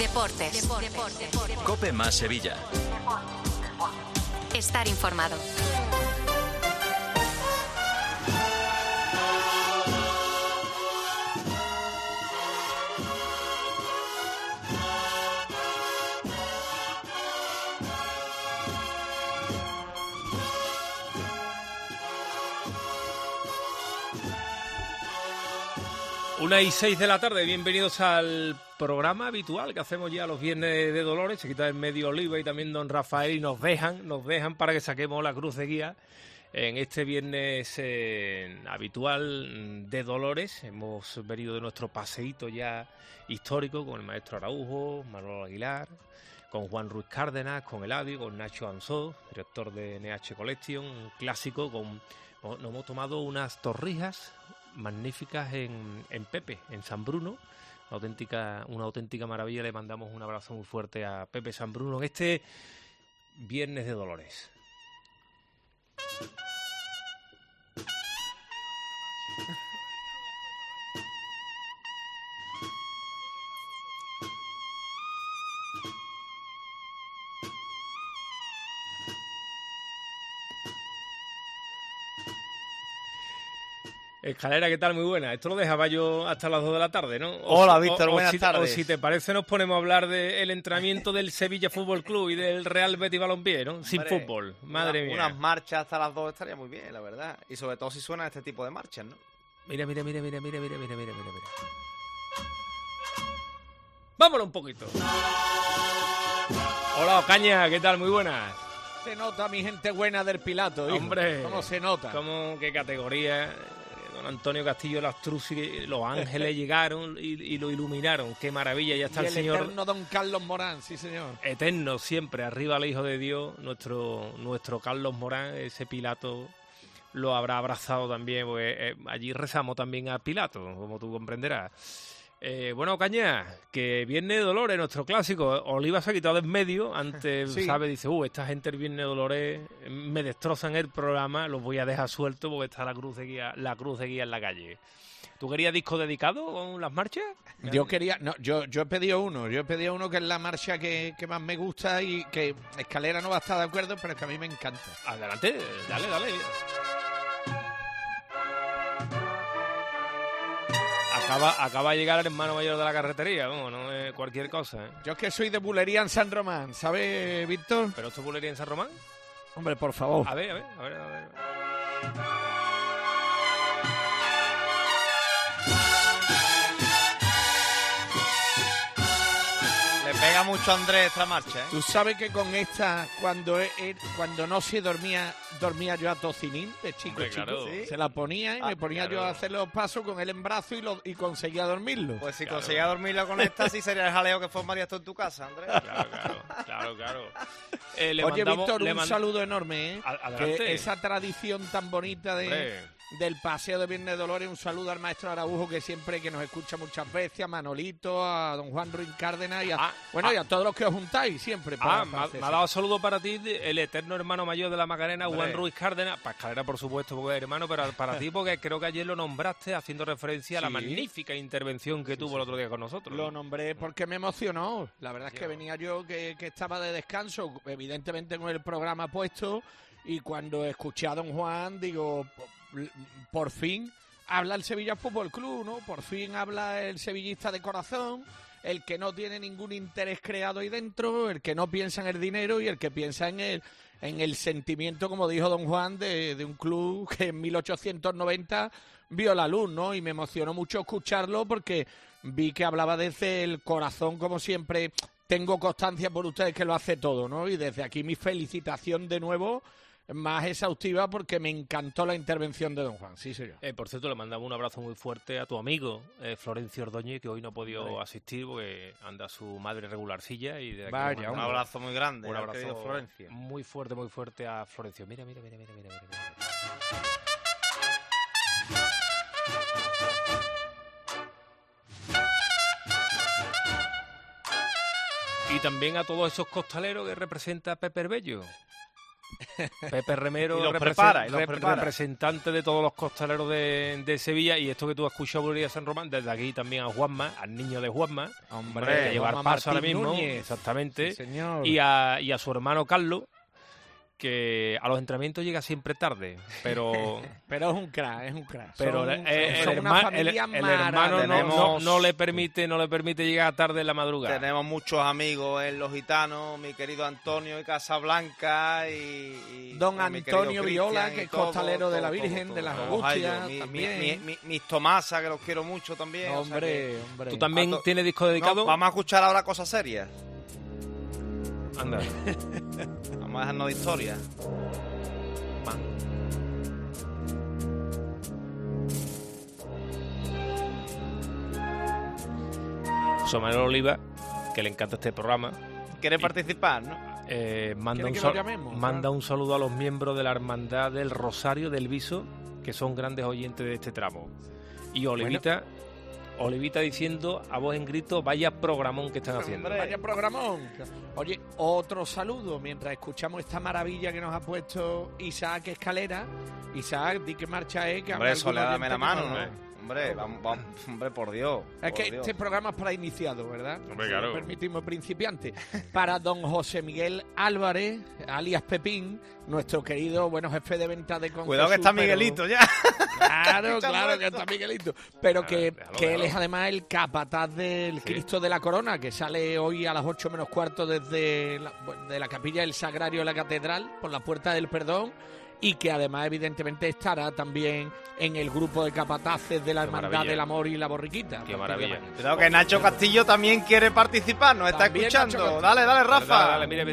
Deportes. COPE más Sevilla. Estar informado. Una y 6 de la tarde, bienvenidos al programa habitual que hacemos ya los viernes de Dolores. Se quita en medio Oliva y también don Rafael y nos dejan para que saquemos la cruz de guía en este viernes habitual de Dolores. Hemos venido de nuestro paseíto ya histórico con el maestro Araujo, Manolo Aguilar, con Juan Ruiz Cárdenas, con Eladio, con Nacho Ansó, director de NH Collection, un clásico. Nos hemos tomado unas torrijas magníficas en Pepe, en San Bruno, una auténtica maravilla. Le mandamos un abrazo muy fuerte a Pepe San Bruno en este viernes de Dolores. Escalera, ¿qué tal? Muy buena. Esto lo dejaba yo hasta las 2 de la tarde, ¿no? Hola, Víctor, buenas tardes. O si te parece, nos ponemos a hablar del entrenamiento del Sevilla Fútbol Club y del Real Betis Balompié, ¿no? Sin fútbol, madre mía. Unas marchas hasta las 2 estaría muy bien, la verdad. Y sobre todo si suenan este tipo de marchas, ¿no? Mira. Vámonos un poquito. Hola, Ocaña, ¿qué tal? Muy buenas. Se nota, mi gente buena del Pilato, hijo. Hombre. ¿Cómo se nota? ¿Qué categoría? Don Antonio Castillo Lastrucci, los ángeles llegaron y lo iluminaron. Qué maravilla, ya está y el señor. Eterno Don Carlos Morán, sí señor. Eterno siempre, arriba el Hijo de Dios, nuestro Carlos Morán, ese Pilato lo habrá abrazado también, porque allí rezamos también a Pilato, como tú comprenderás. Bueno, Caña, que Viernes de Dolores, nuestro clásico. Oliva se ha quitado de en medio, antes, Sí. ¿sabes? Dice, esta gente el Viernes de Dolores me destrozan el programa, los voy a dejar sueltos porque está la cruz de guía en la calle. ¿Tú querías disco dedicado con las marchas? Yo he pedido uno que es la marcha que más me gusta y que Escalera no va a estar de acuerdo, pero es que a mí me encanta. Adelante, dale. Acaba de llegar el hermano mayor de la carretería, no es cualquier cosa, ¿eh? Yo es que soy de bulería en San Román, ¿sabes, Víctor? ¿Pero esto es bulería en San Román? Hombre, por favor. A ver. Le pega mucho a Andrés esta marcha, ¿eh? Tú sabes que con esta, cuando no se dormía yo a tocinín de chico. Claro. ¿Sí? Se la ponía y me ponía yo a hacer los pasos con él en brazo y conseguía dormirlo. Pues si conseguía dormirlo con esta, sí sería el jaleo que formarías tú en tu casa, Andrés. Claro. Oye, Víctor, un saludo enorme, ¿eh? Adelante. Que esa tradición tan bonita del paseo de Viernes de Dolores, un saludo al maestro Araujo, que siempre que nos escucha muchas veces, a Manolito, a don Juan Ruiz Cárdenas y a todos los que os juntáis siempre. Me ha dado saludo para ti el eterno hermano mayor de la Macarena, Juan Ruiz Cárdenas, para Escalera por supuesto, porque es hermano, pero para ti porque creo que ayer lo nombraste haciendo referencia a la magnífica intervención que tuvo el otro día con nosotros. Lo nombré porque me emocionó. La verdad es que venía yo que estaba de descanso, evidentemente con el programa puesto, y cuando escuché a don Juan, digo, por fin habla el Sevilla Fútbol Club, ¿no? Por fin habla el sevillista de corazón, el que no tiene ningún interés creado ahí dentro, el que no piensa en el dinero y el que piensa en el sentimiento, como dijo don Juan, de un club que en 1890 vio la luz, ¿no? Y me emocionó mucho escucharlo porque vi que hablaba desde el corazón, como siempre. Tengo constancia por ustedes que lo hace todo, ¿no? Y desde aquí mi felicitación de nuevo, más exhaustiva, porque me encantó la intervención de don Juan. Sí, señor. Por cierto, le mandamos un abrazo muy fuerte a tu amigo Florencio Ordóñez, que hoy no ha podido asistir porque anda su madre regularcilla. Y de aquí Vaya, un abrazo muy grande. Un abrazo Florencio. Muy fuerte a Florencio. Mira. Y también a todos esos costaleros que representa Pepe Bello. Pepe Remero, Y los prepara, y los prepara. representante de todos los costaleros de Sevilla, y esto que tú has escuchado por San Román, desde aquí también a Juanma, al niño de Juanma, Hombre, que llevar Juanma paso ahora Martín mismo, Núñez. exactamente, Sí, señor. y a su hermano Carlos, que a los entrenamientos llega siempre tarde, pero Pero es un crack, pero Son- el son una hermano, familia el hermano Tenemos- no le permite llegar tarde en la madrugada. Tenemos muchos amigos en Los Gitanos, mi querido Antonio de Casablanca y Don mi querido Antonio Viola, Cristian y que es todo, costalero de la todo, Virgen, todo, de las todo. Angustias, Ay, Dios, también. mis Tomasa, que los quiero mucho también. o sea que- Hombre. ¿Tú también A to- tienes disco No, dedicado? vamos a escuchar ahora cosas serias. Anda. Vamos a dejarnos de historia. José Manuel Oliva, que le encanta este programa, ¿Quiere participar, no? manda, ¿Quiere que lo llamemos? manda un saludo a los miembros de la Hermandad del Rosario del Viso, que son grandes oyentes de este tramo. Y Olivita diciendo a voz en grito, vaya programón que están haciendo. Hombre. Vaya programón. Oye, otro saludo mientras escuchamos esta maravilla que nos ha puesto Isaac Escalera. Isaac, di qué marcha es. Que Hombre, algún Soledad, dame oyente la que mano, no- ¿no? Hombre, vamos, hombre, por Dios. Es por que Dios. este programa es para iniciados, ¿verdad? Hombre, Si claro. nos permitimos principiantes. Para don José Miguel Álvarez, alias Pepín, nuestro querido, jefe de venta de Concesur. Cuidado que está pero- Miguelito ya. Claro, Escuchando claro que esto. está Miguelito. Pero que Déjalo, él déjalo. es además el capataz del Cristo de la Corona, que sale hoy a las 8 menos cuarto desde de la capilla del Sagrario de la Catedral, por la Puerta del Perdón, y que además evidentemente estará también en el grupo de capataces de la Qué Hermandad maravilla. del Amor y la Borriquita. Qué a partir de maravilla. mañana. Cuidado que Nacho Castillo también quiere participar, nos está También Nacho escuchando. Castillo. Dale, Rafa. Dale, mira.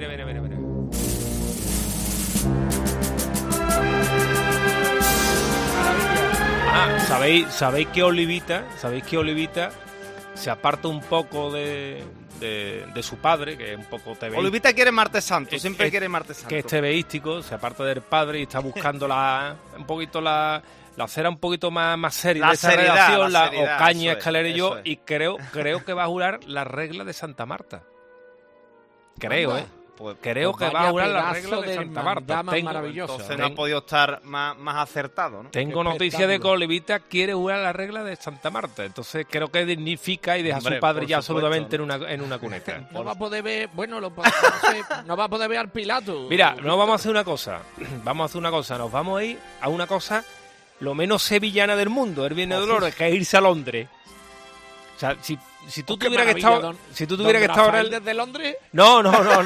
¿Sabéis que Olivita se aparta un poco de su padre, que es un poco tebeísta, Olivita quiere martes santo, siempre es- quiere martes santo. que es tebeístico, se aparta del padre y está buscando la cera un poquito más seria La de esta seriedad, redacción, la la seriedad, Ocaña, eso es, Escalera y yo, eso es. y creo que va a jurar la regla de Santa Marta. Creo, Anda. Pues, Creo Pues que va a vaya jurar la pedazo regla de de Santa Marta. hermandad más maravillosa. entonces no ha podido estar más acertado, ¿no? Tengo Qué noticia de que espectáculo. Olivita quiere jugar la regla de Santa Marta. Entonces creo que dignifica y deja a Hombre, su padre por ya supuesto, absolutamente ¿no? en una cuneta. No va a poder ver, no va a poder ver al Pilato. Mira, no vamos a hacer una cosa. Nos vamos a ir a una cosa lo menos sevillana del mundo, el Viernes de Dolores, que es irse a Londres. O sea, si tú Oh, qué tuvieras que maravilla, estar... don- Si tú don tuvieras que estar ahora... Rafael desde Londres. No,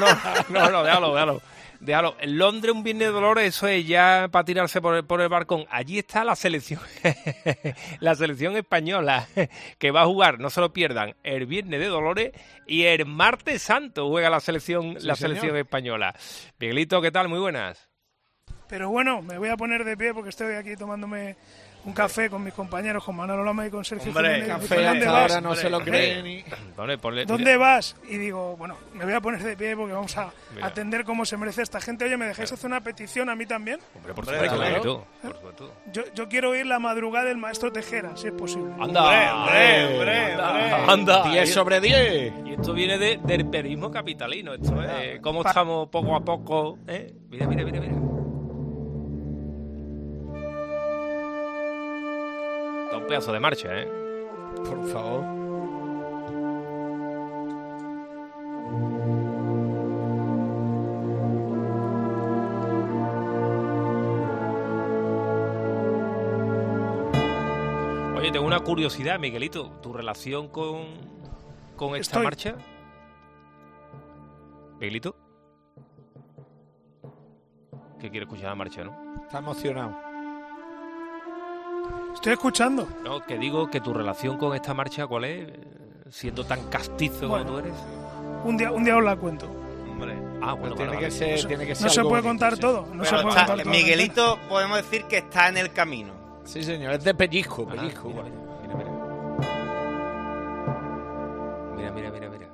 déjalo. En Londres un Viernes de Dolores, eso es ya para tirarse por el balcón. Allí está la selección, la selección española, que va a jugar, no se lo pierdan, el Viernes de Dolores y el Martes Santo juega la selección, Sí, selección señor. española. Miguelito, ¿qué tal? Muy buenas. Pero bueno, me voy a poner de pie porque estoy aquí tomándome un café con mis compañeros, con Manolo Lama y con Sergio Hombre, Jiménez. Café ¿Dónde hasta vas? ahora no se lo Hombre. cree ni... Ponle, ¿Dónde vas? Y digo, bueno, me voy a poner de pie porque vamos a Mira. atender como se merece esta gente. Oye, ¿me dejáis hacer una petición a mí también? Hombre, por Hombre, supuesto, claro. Miguelito, por supuesto. Yo quiero oír la madrugada del maestro Tejera, si es posible. Hombre. Anda. 10 sobre 10. Y esto viene del periodismo capitalino. Esto es cómo estamos poco a poco. Mira. Está un pedazo de marcha, Por favor. Oye, tengo una curiosidad, Miguelito. ¿Tu relación con esta Estoy. marcha? Miguelito. Que quiere escuchar la marcha, ¿no? Está emocionado. Estoy escuchando. No, que digo que tu relación con esta marcha, ¿cuál es? Siendo tan castizo Bueno. como tú eres. Un día os la cuento. Hombre. Ah, bueno, tiene, vale, que vale. ser, tiene que ser No se algo puede bonito, contar sí. todo. No se Pero puede está- contar todo. Miguelito, podemos decir que está en el camino. Sí, señor, es de pellizco, Ah, pellizco. mira. Mira.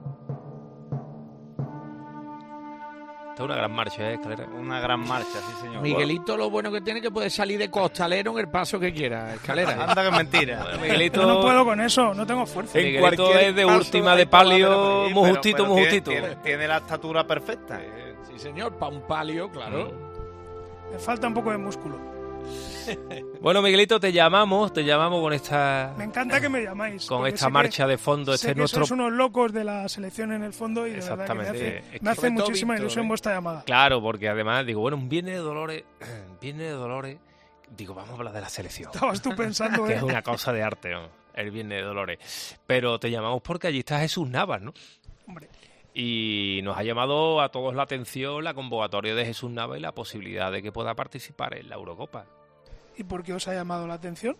Esta es una gran marcha, Escalera. Una gran marcha, sí, señor. Miguelito lo bueno que tiene es que puede salir de costalero en el paso que quiera, Escalera. Anda que es mentira. Bueno, Miguelito, Yo no puedo con eso, no tengo fuerza. En Miguelito cualquier es de paso última hay de palio, Sí, muy pero justito. Tiene la estatura perfecta. Sí, señor, para un palio, claro. Me falta un poco de músculo. Bueno, Miguelito, te llamamos con esta... Me encanta que me llamáis. Con porque esta sé marcha de fondo. Sé que sois unos locos de la selección en el fondo y de verdad que me hace muchísima ilusión vuestra llamada. Claro, porque además digo, bueno, un Viernes de Dolores, digo, vamos a hablar de la selección. Estabas tú pensando, que es una cosa de arte, ¿no? El Viernes de Dolores. Pero te llamamos porque allí está Jesús Navas, ¿no? Hombre. Y nos ha llamado a todos la atención la convocatoria de Jesús Navas y la posibilidad de que pueda participar en la Eurocopa. ¿Y por qué os ha llamado la atención?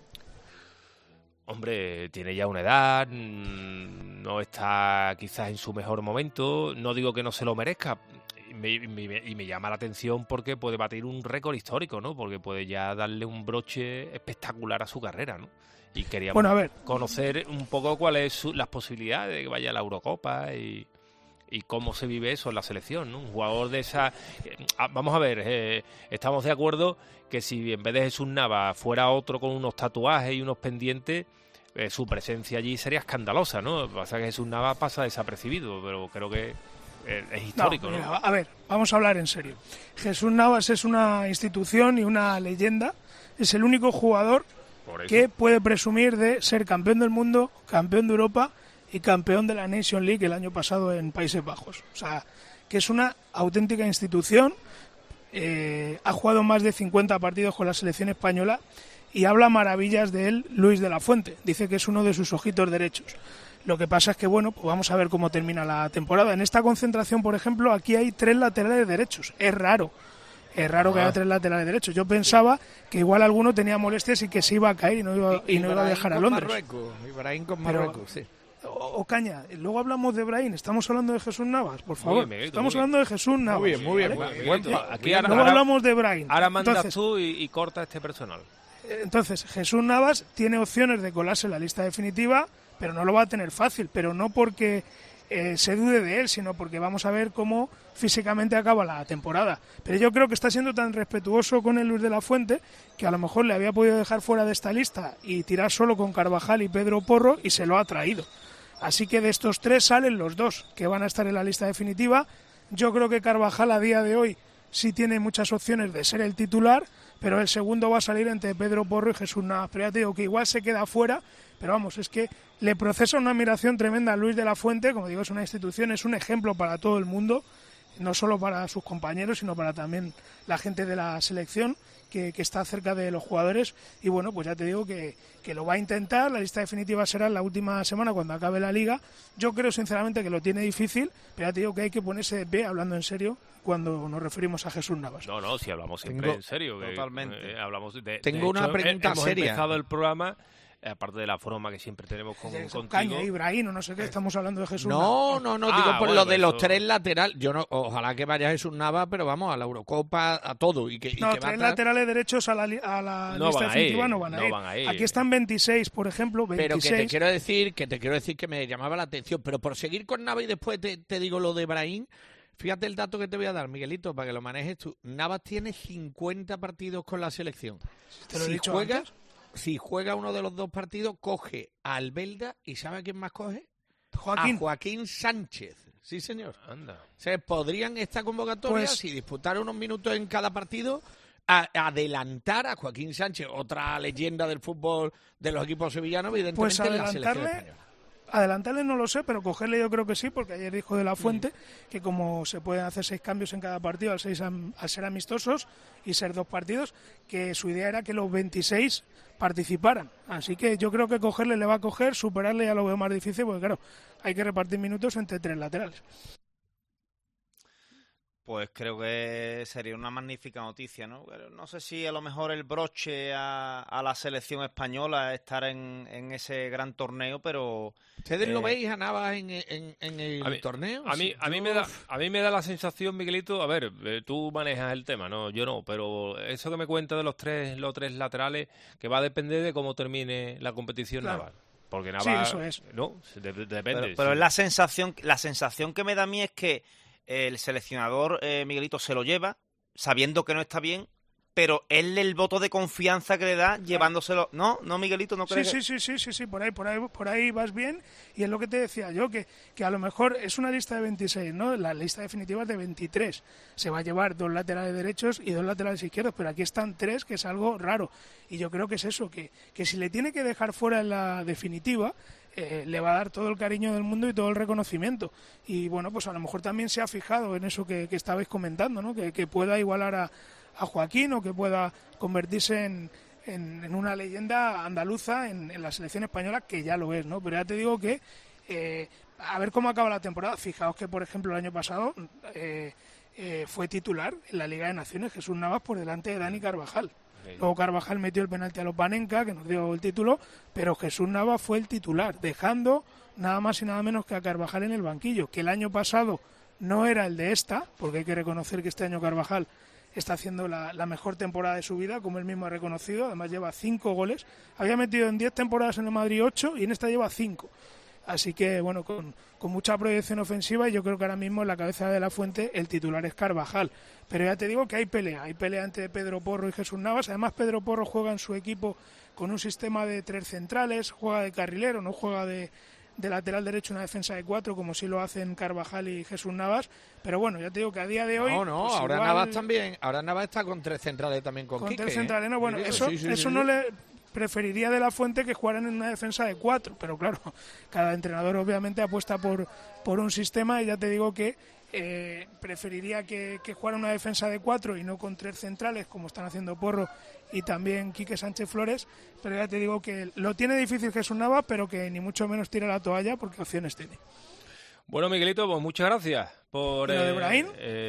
Hombre, tiene ya una edad, no está quizás en su mejor momento, no digo que no se lo merezca, y me llama la atención porque puede batir un récord histórico, ¿no? Porque puede ya darle un broche espectacular a su carrera, ¿no? Y queríamos conocer un poco cuáles son las posibilidades de que vaya a la Eurocopa y cómo se vive eso en la selección, ¿no? Un jugador de esa... vamos a ver, estamos de acuerdo que si en vez de Jesús Navas fuera otro con unos tatuajes y unos pendientes, su presencia allí sería escandalosa, ¿no? Lo que pasa es que Jesús Navas pasa desapercibido, pero creo que es histórico, ¿no? A ver, vamos a hablar en serio. Jesús Navas es una institución y una leyenda. Es el único jugador que puede presumir de ser campeón del mundo, campeón de Europa y campeón de la Nation League el año pasado en Países Bajos. O sea, que es una auténtica institución. Ha jugado más de 50 partidos con la selección española y habla maravillas de él Luis de la Fuente. Dice que es uno de sus ojitos derechos. Lo que pasa es que, bueno, pues vamos a ver cómo termina la temporada. En esta concentración, por ejemplo, aquí hay 3 laterales derechos. Es raro que haya 3 laterales derechos. Yo pensaba que igual alguno tenía molestias y que se iba a caer y no iba a viajar a Londres. Ibrahim con Marruecos, sí. Ocaña, luego hablamos de Brahim, estamos hablando de Jesús Navas, por favor. Estamos hablando de Jesús Navas. Muy bien. Aquí luego hablamos de Brahim. Ahora mandas tú y corta este personal. Entonces, Jesús Navas tiene opciones de colarse en la lista definitiva, pero no lo va a tener fácil, pero no porque se dude de él, sino porque vamos a ver cómo físicamente acaba la temporada. Pero yo creo que está siendo tan respetuoso con el Luis de la Fuente que a lo mejor le había podido dejar fuera de esta lista y tirar solo con Carvajal y Pedro Porro y se lo ha traído. Así que de estos 3 salen los 2 que van a estar en la lista definitiva. Yo creo que Carvajal a día de hoy sí tiene muchas opciones de ser el titular, pero el segundo va a salir entre Pedro Porro y Jesús Navas. Pero ya te digo que igual se queda fuera, pero vamos, es que le procesa una admiración tremenda a Luis de la Fuente. Como digo, es una institución, es un ejemplo para todo el mundo, no solo para sus compañeros, sino para también la gente de la selección que está cerca de los jugadores. Y bueno, pues ya te digo que lo va a intentar. La lista definitiva será en la última semana cuando acabe la Liga. Yo creo sinceramente que lo tiene difícil, pero ya te digo que hay que ponerse de pie, hablando en serio, cuando nos referimos a Jesús Navas. No, si hablamos siempre en serio. Totalmente. Hablamos Tengo una pregunta hemos seria. Hemos empezado el programa, aparte de la forma que siempre tenemos contigo. Caña, Ibrahim, no sé qué, estamos hablando de Jesús Navas. No, digo por lo de los 3 laterales. Yo no, ojalá que vaya Jesús Navas, pero vamos, a la Eurocopa, a todo. Y que 3 laterales derechos a la lista definitiva no van a ir. Aquí están 26, por ejemplo, 26. Pero que te quiero decir que me llamaba la atención. Pero por seguir con Navas y después te digo lo de Brahim, fíjate el dato que te voy a dar, Miguelito, para que lo manejes tú. Navas tiene 50 partidos con la selección. ¿Te lo he dicho antes? Si juega uno de los 2 partidos, coge a Albelda y ¿sabe a quién más coge? Joaquín. A Joaquín Sánchez. Sí, señor. Anda. O sea, podrían esta convocatoria, si disputara unos minutos en cada partido, adelantar a Joaquín Sánchez, otra leyenda del fútbol de los equipos sevillanos, evidentemente en la selección española. Adelantarle no lo sé, pero cogerle yo creo que sí, porque ayer dijo de la Fuente que como se pueden hacer 6 cambios en cada partido al ser amistosos y ser 2 partidos, que su idea era que los 26 participaran. Así que yo creo que cogerle le va a coger, superarle ya lo veo más difícil, porque claro, hay que repartir minutos entre 3 laterales. Pues creo que sería una magnífica noticia, ¿no? No sé si a lo mejor el broche a la selección española es estar en ese gran torneo, pero... ¿Ustedes lo veis a Navas en el torneo? A mí me da la sensación, Miguelito, a ver, tú manejas el tema, no, yo no, pero eso que me cuenta de los tres laterales, que va a depender de cómo termine la competición, claro. Navas. Porque Navas... Sí, eso es. No, depende. Pero es la sensación que me da a mí es que el seleccionador Miguelito se lo lleva, sabiendo que no está bien, pero él el voto de confianza que le da llevándoselo. ¿No, Miguelito? ¿No crees? Sí, por ahí vas bien. Y es lo que te decía yo, que a lo mejor es una lista de 26, ¿no? La lista definitiva es de 23. Se va a llevar 2 laterales derechos y 2 laterales izquierdos, pero aquí están 3, que es algo raro. Y yo creo que es eso, que si le tiene que dejar fuera en la definitiva, le va a dar todo el cariño del mundo y todo el reconocimiento. Y bueno, pues a lo mejor también se ha fijado en eso que estabais comentando, ¿no? Que pueda igualar a Joaquín, o que pueda convertirse en una leyenda andaluza en la selección española, que ya lo es, ¿no? Pero ya te digo que a ver cómo acaba la temporada. Fijaos que, por ejemplo, el año pasado fue titular en la Liga de Naciones Jesús Navas por delante de Dani Carvajal. Luego Carvajal metió el penalti a los Panenka, que nos dio el título, pero Jesús Navas fue el titular, dejando nada más y nada menos que a Carvajal en el banquillo, que el año pasado no era el de esta, porque hay que reconocer que este año Carvajal está haciendo la mejor temporada de su vida, como él mismo ha reconocido. Además lleva 5 goles, había metido en 10 temporadas en el Madrid 8 y en esta lleva 5. Así que, bueno, con mucha proyección ofensiva, y yo creo que ahora mismo en la cabeza de la Fuente el titular es Carvajal. Pero ya te digo que hay pelea entre Pedro Porro y Jesús Navas. Además, Pedro Porro juega en su equipo con un sistema de 3 centrales, juega de carrilero, no juega de lateral derecho, una defensa de 4, como sí lo hacen Carvajal y Jesús Navas. Pero bueno, ya te digo que a día de hoy... No, pues ahora igual... Navas también, ahora Navas está con 3 centrales también con Quique. 3 centrales, no, bueno, eso no le... Preferiría de la Fuente que jugaran en una defensa de 4, pero claro, cada entrenador obviamente apuesta por un sistema, y ya te digo que preferiría que jugara una defensa de 4 y no con 3 centrales, como están haciendo Porro y también Quique Sánchez Flores. Pero ya te digo que lo tiene difícil Jesús Navas, pero que ni mucho menos tira la toalla, porque opciones tiene. Bueno, Miguelito, pues muchas gracias por... ¿Y lo de Brahim?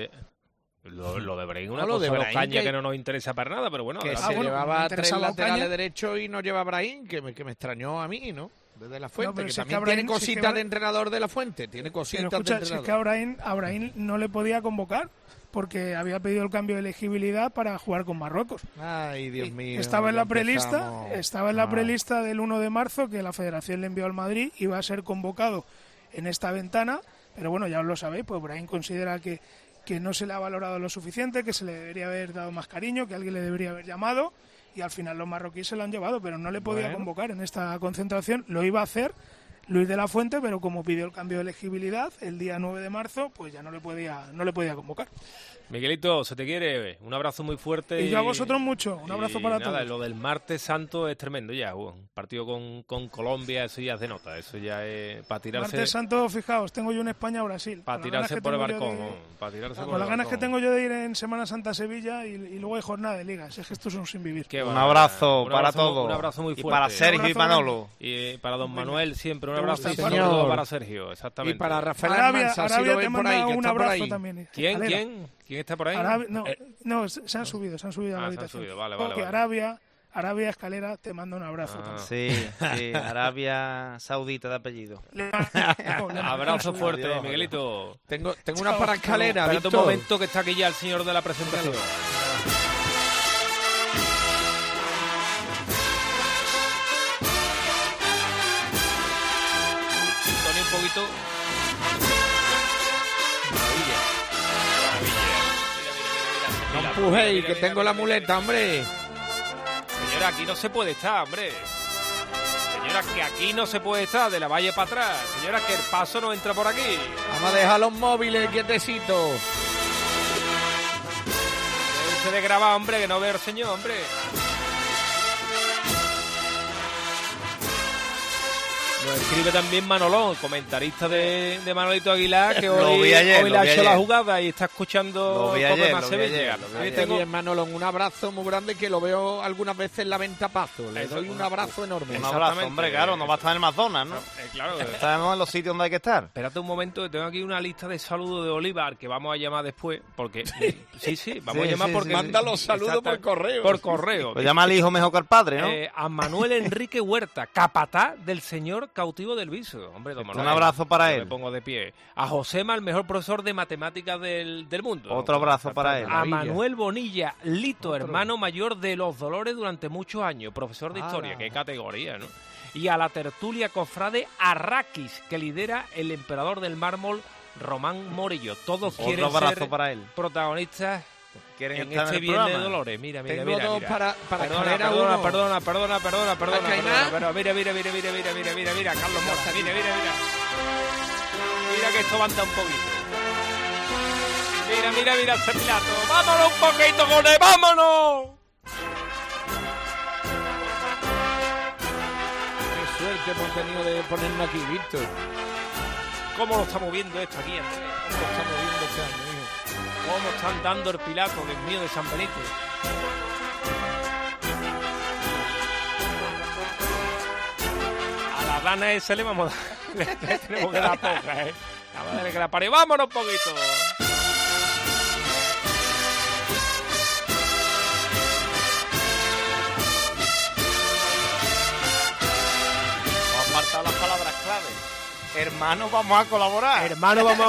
Lo de Brahim, una cosa de los cañas que no nos interesa para nada, pero bueno. Que se llevaba 3 laterales derechos y no lleva Brahim, que me extrañó a mí, ¿no? Desde la Fuente, que también tiene cositas de entrenador de la Fuente, tiene cositas de entrenador. Si es que a Brahim no le podía convocar, porque había pedido el cambio de elegibilidad para jugar con Marruecos. Ay, Dios mío. Estaba en la prelista del 1 de marzo, que la Federación le envió al Madrid, iba a ser convocado en esta ventana, pero bueno, ya os lo sabéis, pues Brahim considera que no se le ha valorado lo suficiente, que se le debería haber dado más cariño, que alguien le debería haber llamado, y al final los marroquíes se lo han llevado, pero no le podía convocar en esta concentración. Lo iba a hacer Luis de la Fuente, pero como pidió el cambio de elegibilidad el día 9 de marzo, pues ya no le podía convocar. Miguelito, se te quiere, un abrazo muy fuerte. Y yo a vosotros mucho, un abrazo para todos. Lo del martes santo es tremendo ya, un partido con Colombia, eso ya es de nota, eso ya es para tirarse... Martes santo, fijaos, tengo yo en España-Brasil. Para tirarse por el balcón, con las ganas que tengo yo de ir en Semana Santa a Sevilla y luego hay jornada de liga, es que estos son sin vivir. Un abrazo para todos. Un abrazo muy fuerte. Y para Sergio y Manolo. Y para don Manuel siempre, un abrazo y para Sergio, exactamente. Y para Rafael Almanza, si lo ven por ahí, que está por ahí. También. ¿Quién está por ahí? No, se han subido a la habitación. Porque Arabia Escalera te manda un abrazo. Sí, Arabia Saudita de apellido. Abrazo fuerte, Miguelito. Tengo una para Escalera. Espérate un momento, que está aquí ya el señor de la presentación. Tony, un poquito. No empujéis, que tengo la muleta, hombre. Señora, aquí no se puede estar, hombre. Señora, que aquí no se puede estar, de la valle para atrás. Señora, que el paso no entra por aquí. Vamos a dejar los móviles quietecitos. Debe usted de grabar, hombre, que no veo al señor, hombre. Lo escribe también Manolón, comentarista de Manolito Aguilar, que hoy le ha hecho la jugada y está escuchando Cope Más Sevilla. Bien, Manolón, un abrazo muy grande, que lo veo algunas veces en la Ventapazo. Le doy un abrazo enorme. Un abrazo, hombre, claro, no va a estar en el McDonald's, ¿no? Claro. Estamos en los sitios donde hay que estar. Espérate un momento, que tengo aquí una lista de saludos de Olivar que vamos a llamar después, porque... Sí, vamos a llamar porque... Manda los saludos por correo. Por correo. Pues llama al hijo mejor que al padre, ¿no? A Manuel Enrique Huerta, capataz del señor cautivo del Viso. Hombre, don Manuel, un abrazo para él. Me pongo de pie. A Josema, el mejor profesor de matemáticas del mundo. Otro abrazo para él. A Manuel Bonilla, Lito, hermano mayor de Los Dolores durante muchos años, profesor de historia. Qué categoría, ¿no? Y a la tertulia cofrade Arrakis, que lidera el emperador del mármol, Román Morillo. Todos quieren ser para él. protagonistas quieren en estar este en el Viernes de programa. Dolores. Mira. Tengo dos para escoger a Perdona, uno. perdona. Caimán? Pero mira, Carlos Mora, mira. Mira que esto avanza un poquito. Mira este Pilato. ¡Vámonos un poquito con él! ¡Vámonos! Qué suerte hemos tenido de ponernos aquí, Víctor. ¿Cómo lo estamos viendo esto aquí, Andrés? ¿Cómo lo estamos viendo este año, hijo? ¿Cómo están dando el Pilato, Dios mío, de San Benito? A la Dana ese le vamos a dar. Le tenemos que dar poca, ¿eh? Vamos a darle que la pare. ¡Vámonos un poquito! Faltan las palabras clave. Hermanos, vamos a colaborar. Hermano, vamos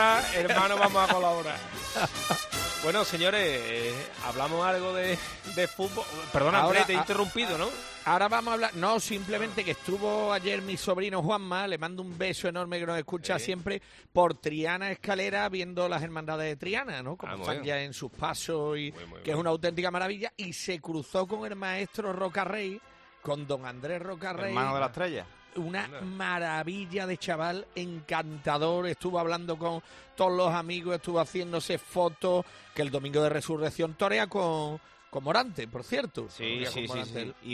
a colaborar. Bueno, señores, hablamos algo de fútbol. Perdona, Ahora, Andrés, te he interrumpido, ¿no? Ahora vamos a hablar, no, simplemente que estuvo ayer mi sobrino Juanma, le mando un beso enorme que nos escucha siempre, por Triana Escalera, viendo las hermandades de Triana, ¿no? Como están ya en sus pasos, y que es una auténtica maravilla, y se cruzó con el maestro Rocarrey, con don Andrés Rocarrey. Hermano de la Estrella. Una maravilla de chaval, encantador, estuvo hablando con todos los amigos, estuvo haciéndose fotos, que el domingo de Resurrección torea con Morante, por cierto. Sí. Y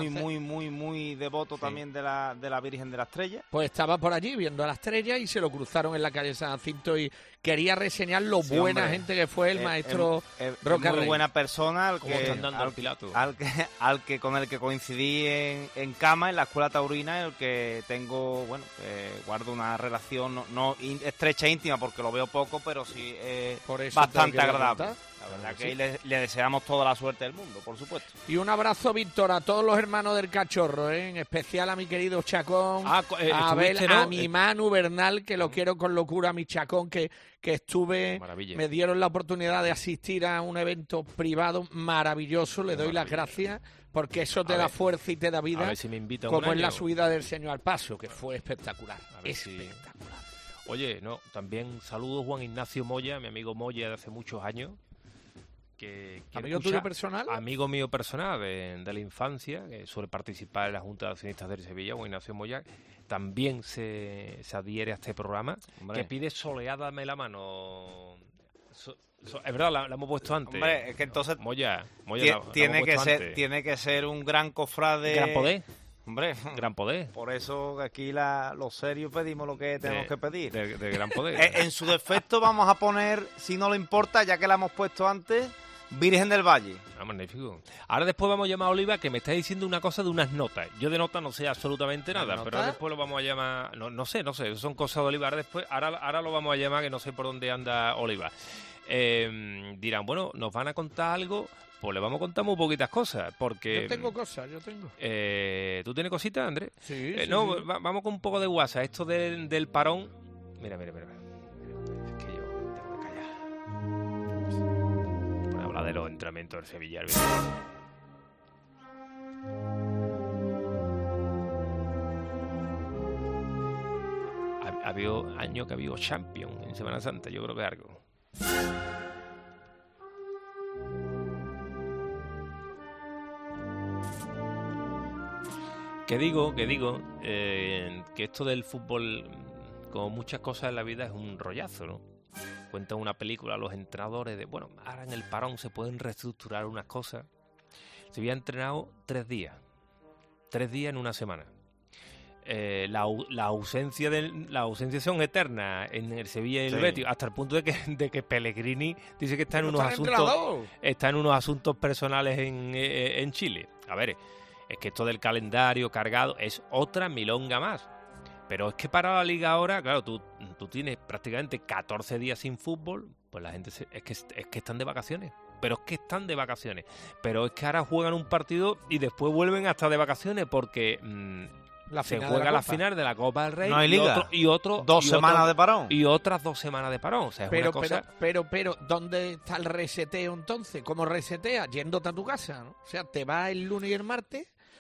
muy devoto también de la Virgen de la Estrella. Pues estaba por allí viendo a la Estrella y se lo cruzaron en la calle San Jacinto y quería reseñar lo buena gente que fue el maestro Rocarrey. Muy buena persona ¿Cómo están dando al Pilato? Con el que coincidí en Cama, en la escuela taurina, el que tengo, guardo una relación no estrecha, íntima, porque lo veo poco, pero sí bastante agradable. La verdad que le deseamos toda la suerte del mundo, por supuesto. Y un abrazo, Víctor, a todos los hermanos del Cachorro, en especial a mi querido Chacón, a Abel, ¿no? A mi Manu Bernal, que lo quiero con locura, a mi Chacón, que estuve, Maravilla. Me dieron la oportunidad de asistir a un evento privado maravilloso, le doy las gracias, porque eso te da fuerza y te da vida, a ver si me invitan como un en la año. subida del Señor al Paso, que fue espectacular, espectacular. Oye, también saludos Juan Ignacio Moya, mi amigo Moya de hace muchos años. ¿Amigo tuyo personal? Amigo mío personal de la infancia, que suele participar en la Junta de Accionistas del Sevilla, Juan Ignacio Moya, también se adhiere a este programa. Hombre. Que pide soleádame la mano. Es verdad, la hemos puesto antes. Hombre, es que entonces Moya tiene que ser un gran cofrade. Gran poder. Hombre, gran poder. Por eso aquí los serios pedimos lo que tenemos que pedir. De gran poder. En su defecto vamos a poner, si no le importa, ya que la hemos puesto antes, Virgen del Valle. Magnífico. Ahora después vamos a llamar a Oliva, que me está diciendo una cosa de unas notas. Yo de notas no sé absolutamente nada, pero después lo vamos a llamar... No sé, son cosas de Oliva. Ahora lo vamos a llamar, que no sé por dónde anda Oliva. Dirán, bueno, nos van a contar algo... Pues le vamos a contar muy poquitas cosas, porque... Yo tengo cosas. ¿Tú tienes cositas, Andrés? Sí, sí. Vamos con un poco de WhatsApp. Esto del parón... Mira. Es que yo tengo que callar. Por hablar de los entrenamientos del Sevilla. Ha habido años que ha habido Champions en Semana Santa. Yo creo que es algo. Que digo que esto del fútbol, como muchas cosas en la vida, es un rollazo, ¿no? Cuentan una película los entrenadores de, ahora en el parón se pueden reestructurar unas cosas. Se había entrenado 3 días. 3 días en una semana. La ausencia son eternas en el Sevilla y el Betis, hasta el punto de que Pellegrini dice que está en unos asuntos personales en Chile. A ver, es que esto del calendario cargado es otra milonga más. Pero es que para la liga ahora, claro, tú tienes prácticamente 14 días sin fútbol, pues la gente es que están de vacaciones. Pero es que están de vacaciones. Pero es que ahora juegan un partido y después vuelven hasta de vacaciones porque se juega la final de la Copa del Rey. No hay liga. Y otro 2 semanas de parón. Y otras 2 semanas de parón. O sea, es una cosa... pero, ¿dónde está el reseteo entonces? ¿Cómo reseteas? Yéndote a tu casa, ¿no? O sea, te vas el lunes y el martes,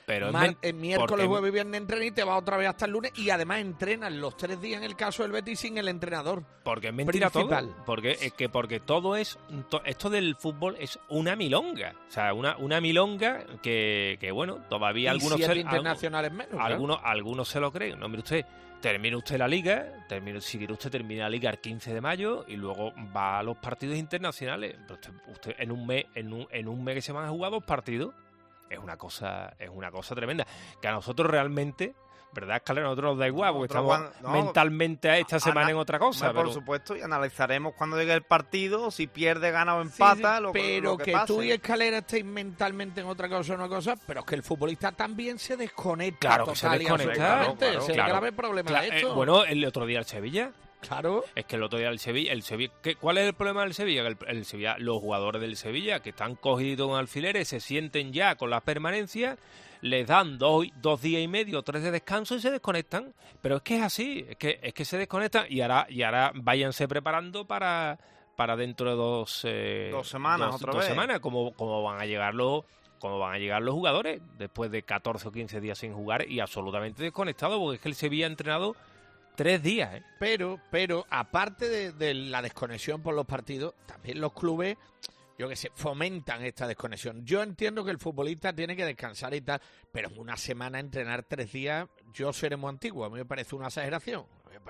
Pero miércoles, jueves y viernes entrena y te vas otra vez hasta el lunes y además entrenan los 3 días en el caso del Betis sin el entrenador. Porque es mentira principal. Todo. Porque todo es... esto del fútbol es una milonga. O sea, una milonga que bueno, todavía algunos... internacionales menos. Algunos se lo creen. No, mire usted, termina usted la liga, si quiere usted termina la liga el 15 de mayo y luego va a los partidos internacionales. Pero usted en un mes que se van a jugar 2 partidos, es una cosa tremenda. Que a nosotros realmente, ¿verdad, Escalera? A nosotros nos da igual, porque estamos mentalmente a esta semana en otra cosa. Por supuesto, y analizaremos cuando llegue el partido, si pierde, gana o empata, lo que pase. Tú y Escalera estéis mentalmente en otra cosa, pero es que el futbolista también se desconecta. Claro, se desconecta. Claro. Es el grave problema de esto. Bueno, el otro día el Sevilla... Claro. Es que el otro día el Sevilla, ¿cuál es el problema del Sevilla? Que el Sevilla, los jugadores del Sevilla que están cogidos en alfileres, se sienten ya con las permanencias, les dan 2 días y medio, 3 de descanso y se desconectan. Pero es que es así, es que se desconectan y ahora váyanse preparando para dentro de 2 semanas, otra vez. 2 semanas, como van a llegar los jugadores después de 14 o 15 días sin jugar y absolutamente desconectados, porque es que el Sevilla ha entrenado 3 días, ¿eh? Pero aparte de la desconexión por los partidos, también los clubes, fomentan esta desconexión. Yo entiendo que el futbolista tiene que descansar y tal, pero en una semana entrenar 3 días, yo seré muy antiguo, a mí me parece una exageración.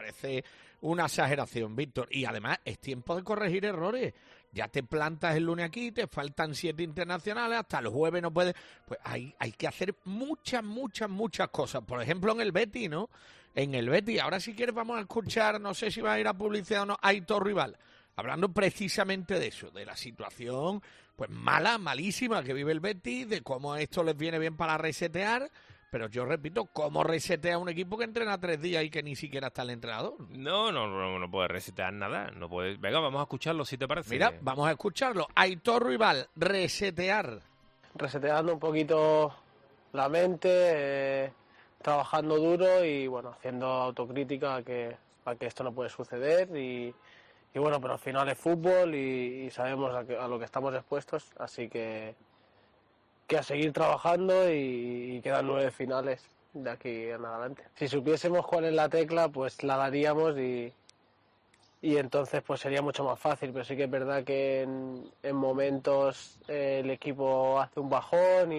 Víctor. Y además es tiempo de corregir errores. Ya te plantas el lunes aquí, te faltan 7 internacionales, hasta el jueves no puedes. Pues hay que hacer muchas cosas. Por ejemplo, en el Betis, ¿no? En el Betis, ahora si quieres vamos a escuchar, no sé si va a ir a publicidad o no, a Aitor Rival, hablando precisamente de eso, de la situación pues malísima que vive el Betis, de cómo esto les viene bien para resetear. Pero yo repito, ¿cómo resetea un equipo que entrena 3 días y que ni siquiera está el entrenador? No puede resetear nada. No puede. Venga, vamos a escucharlo, si te parece. Mira, vamos a escucharlo. Aitor Rival, resetear. Reseteando un poquito la mente, trabajando duro y bueno, haciendo autocrítica a que esto no puede suceder y bueno, pero al final es fútbol y sabemos a lo que estamos expuestos, así que a seguir trabajando y quedan 9 finales de aquí en adelante. Si supiésemos cuál es la tecla, pues la daríamos y entonces pues sería mucho más fácil, pero sí que es verdad que en momentos el equipo hace un bajón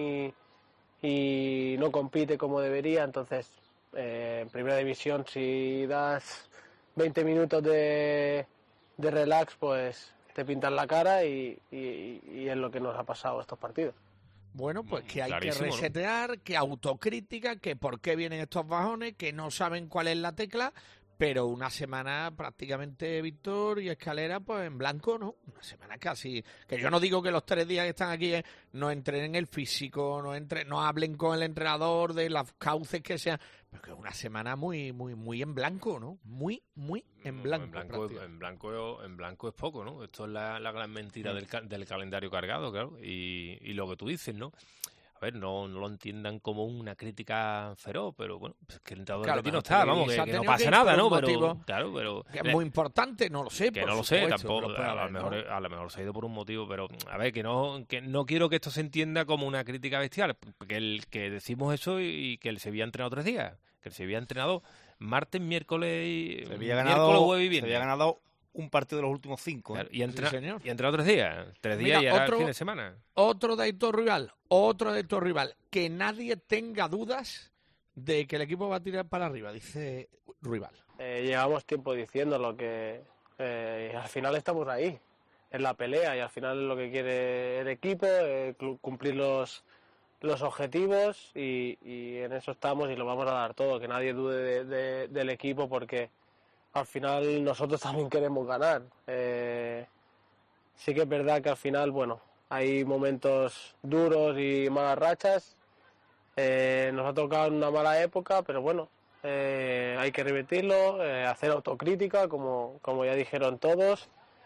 y no compite como debería, entonces en primera división si das 20 minutos de relax pues te pintan la cara y es lo que nos ha pasado estos partidos. Bueno, pues que hay que resetear, ¿no? Que autocrítica, que por qué vienen estos bajones, que no saben cuál es la tecla, pero una semana prácticamente, Víctor y Escalera, pues en blanco, ¿no? Una semana casi, que yo no digo que los 3 días que están aquí no entrenen el físico, no hablen con el entrenador de las cauces que sean, pero que es una semana muy en blanco, ¿no? Muy en blanco. En blanco es poco, ¿no? Esto es la gran mentira del calendario cargado, claro, y lo que tú dices, ¿no? A ver, no lo entiendan como una crítica feroz, pero bueno, pues que el entrenador del Betis no está, vamos, que no pasa nada, ¿no? Pero que es muy importante, no lo sé. Que no lo sé, tampoco, a lo mejor se ha ido por un motivo, pero a ver, que no quiero que esto se entienda como una crítica bestial, que decimos eso y que el Sevilla ha entrenado 3 días, que el Sevilla ha entrenado martes, miércoles, jueves y viernes. Se había ganado un partido de los últimos 5. Claro, y ha entrenado 3 días. 3 días y ahora el fin de semana. Otro de Aitor Rival. Que nadie tenga dudas de que el equipo va a tirar para arriba, dice Rival. Llevamos tiempo diciéndolo que al final estamos ahí, en la pelea, y al final es lo que quiere el equipo, cumplir los objetivos y en eso estamos y lo vamos a dar todo, que nadie dude del equipo porque al final nosotros también queremos ganar. Sí que es verdad que al final, bueno, hay momentos duros y malas rachas. Nos ha tocado en una mala época, pero bueno, hay que revertirlo, hacer autocrítica, como ya dijeron todos,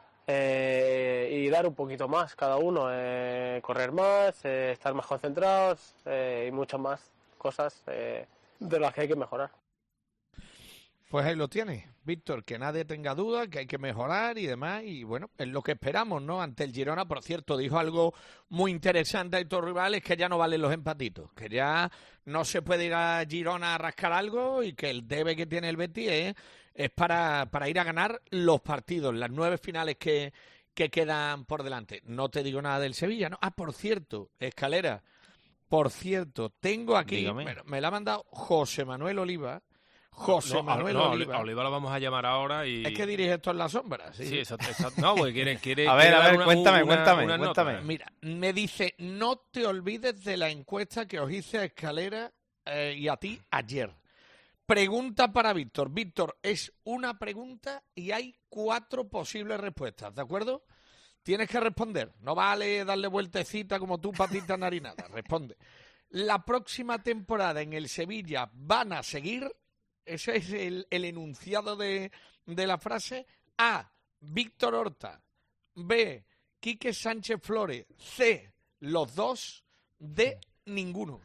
y dar un poquito más cada uno, correr más, estar más concentrados y muchas más cosas de las que hay que mejorar. Pues ahí lo tienes, Víctor, que nadie tenga duda, que hay que mejorar y demás, y bueno, es lo que esperamos, ¿no? Ante el Girona, por cierto, dijo algo muy interesante a estos rivales, que ya no valen los empatitos, que ya no se puede ir a Girona a rascar algo y que el debe que tiene el Betis es para ir a ganar los partidos, las 9 finales que quedan por delante. No te digo nada del Sevilla, ¿no? Ah, por cierto, Escalera, tengo aquí, me la ha mandado José Manuel Oliva. A Oliva lo vamos a llamar ahora y... Es que dirige esto en la sombra. Sí, exacto. No, porque quiere a ver, cuéntame. Mira, me dice, no te olvides de la encuesta que os hice a Escalera y a ti ayer. Pregunta para Víctor. Víctor, es una pregunta y hay 4 posibles respuestas, ¿de acuerdo? Tienes que responder. No vale darle vueltecita como tú, patita narinada. Responde. La próxima temporada en el Sevilla van a seguir... Ese es el enunciado de la frase. A, Víctor Horta. B, Quique Sánchez Flores. C, los dos. D, ninguno.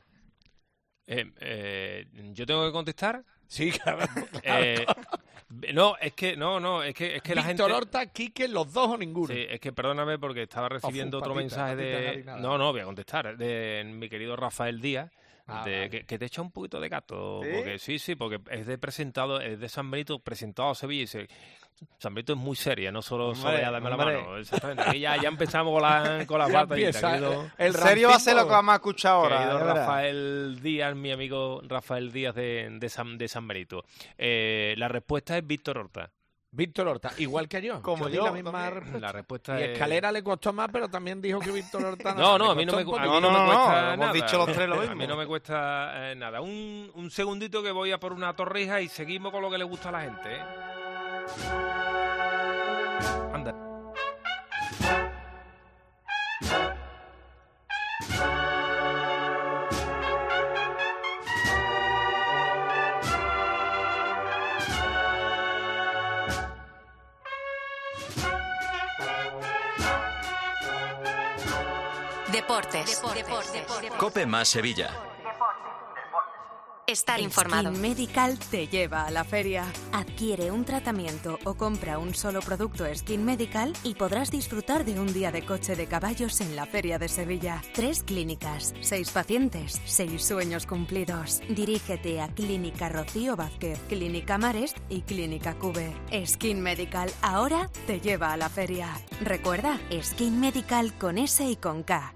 ¿Yo tengo que contestar? Sí, claro. Es que la gente... Víctor Horta, Quique, los dos o ninguno. Sí, es que perdóname porque estaba recibiendo otro mensaje de... No, voy a contestar. De mi querido Rafael Díaz. Vale. Que te echa un poquito de gato. ¿Sí? Porque es de San Benito presentado a Sevilla y San Benito es muy seria, no solo a darme la mano. Exactamente. Aquí ya empezamos con la pata. El serio va a ser lo que vamos a escuchar ahora. Rafael Díaz, mi amigo Rafael Díaz de San Benito. La respuesta es Víctor Horta. Víctor Horta, igual que yo. Como yo, la misma respuesta. La respuesta y Escalera le costó más, pero también dijo que Víctor Horta no, a mí no me cuesta nada. Hemos dicho los tres lo mismo. A mí no me cuesta nada. Un segundito que voy a por una torrija y seguimos con lo que le gusta a la gente. Anda. Deportes. COPE más Sevilla. Estar informado. Skin Medical te lleva a la feria. Adquiere un tratamiento o compra un solo producto Skin Medical y podrás disfrutar de un día de coche de caballos en la Feria de Sevilla. 3 clínicas, 6 pacientes, 6 sueños cumplidos. Dirígete a Clínica Rocío Vázquez, Clínica Marest y Clínica Cube. Skin Medical ahora te lleva a la feria. Recuerda, Skin Medical con S y con K.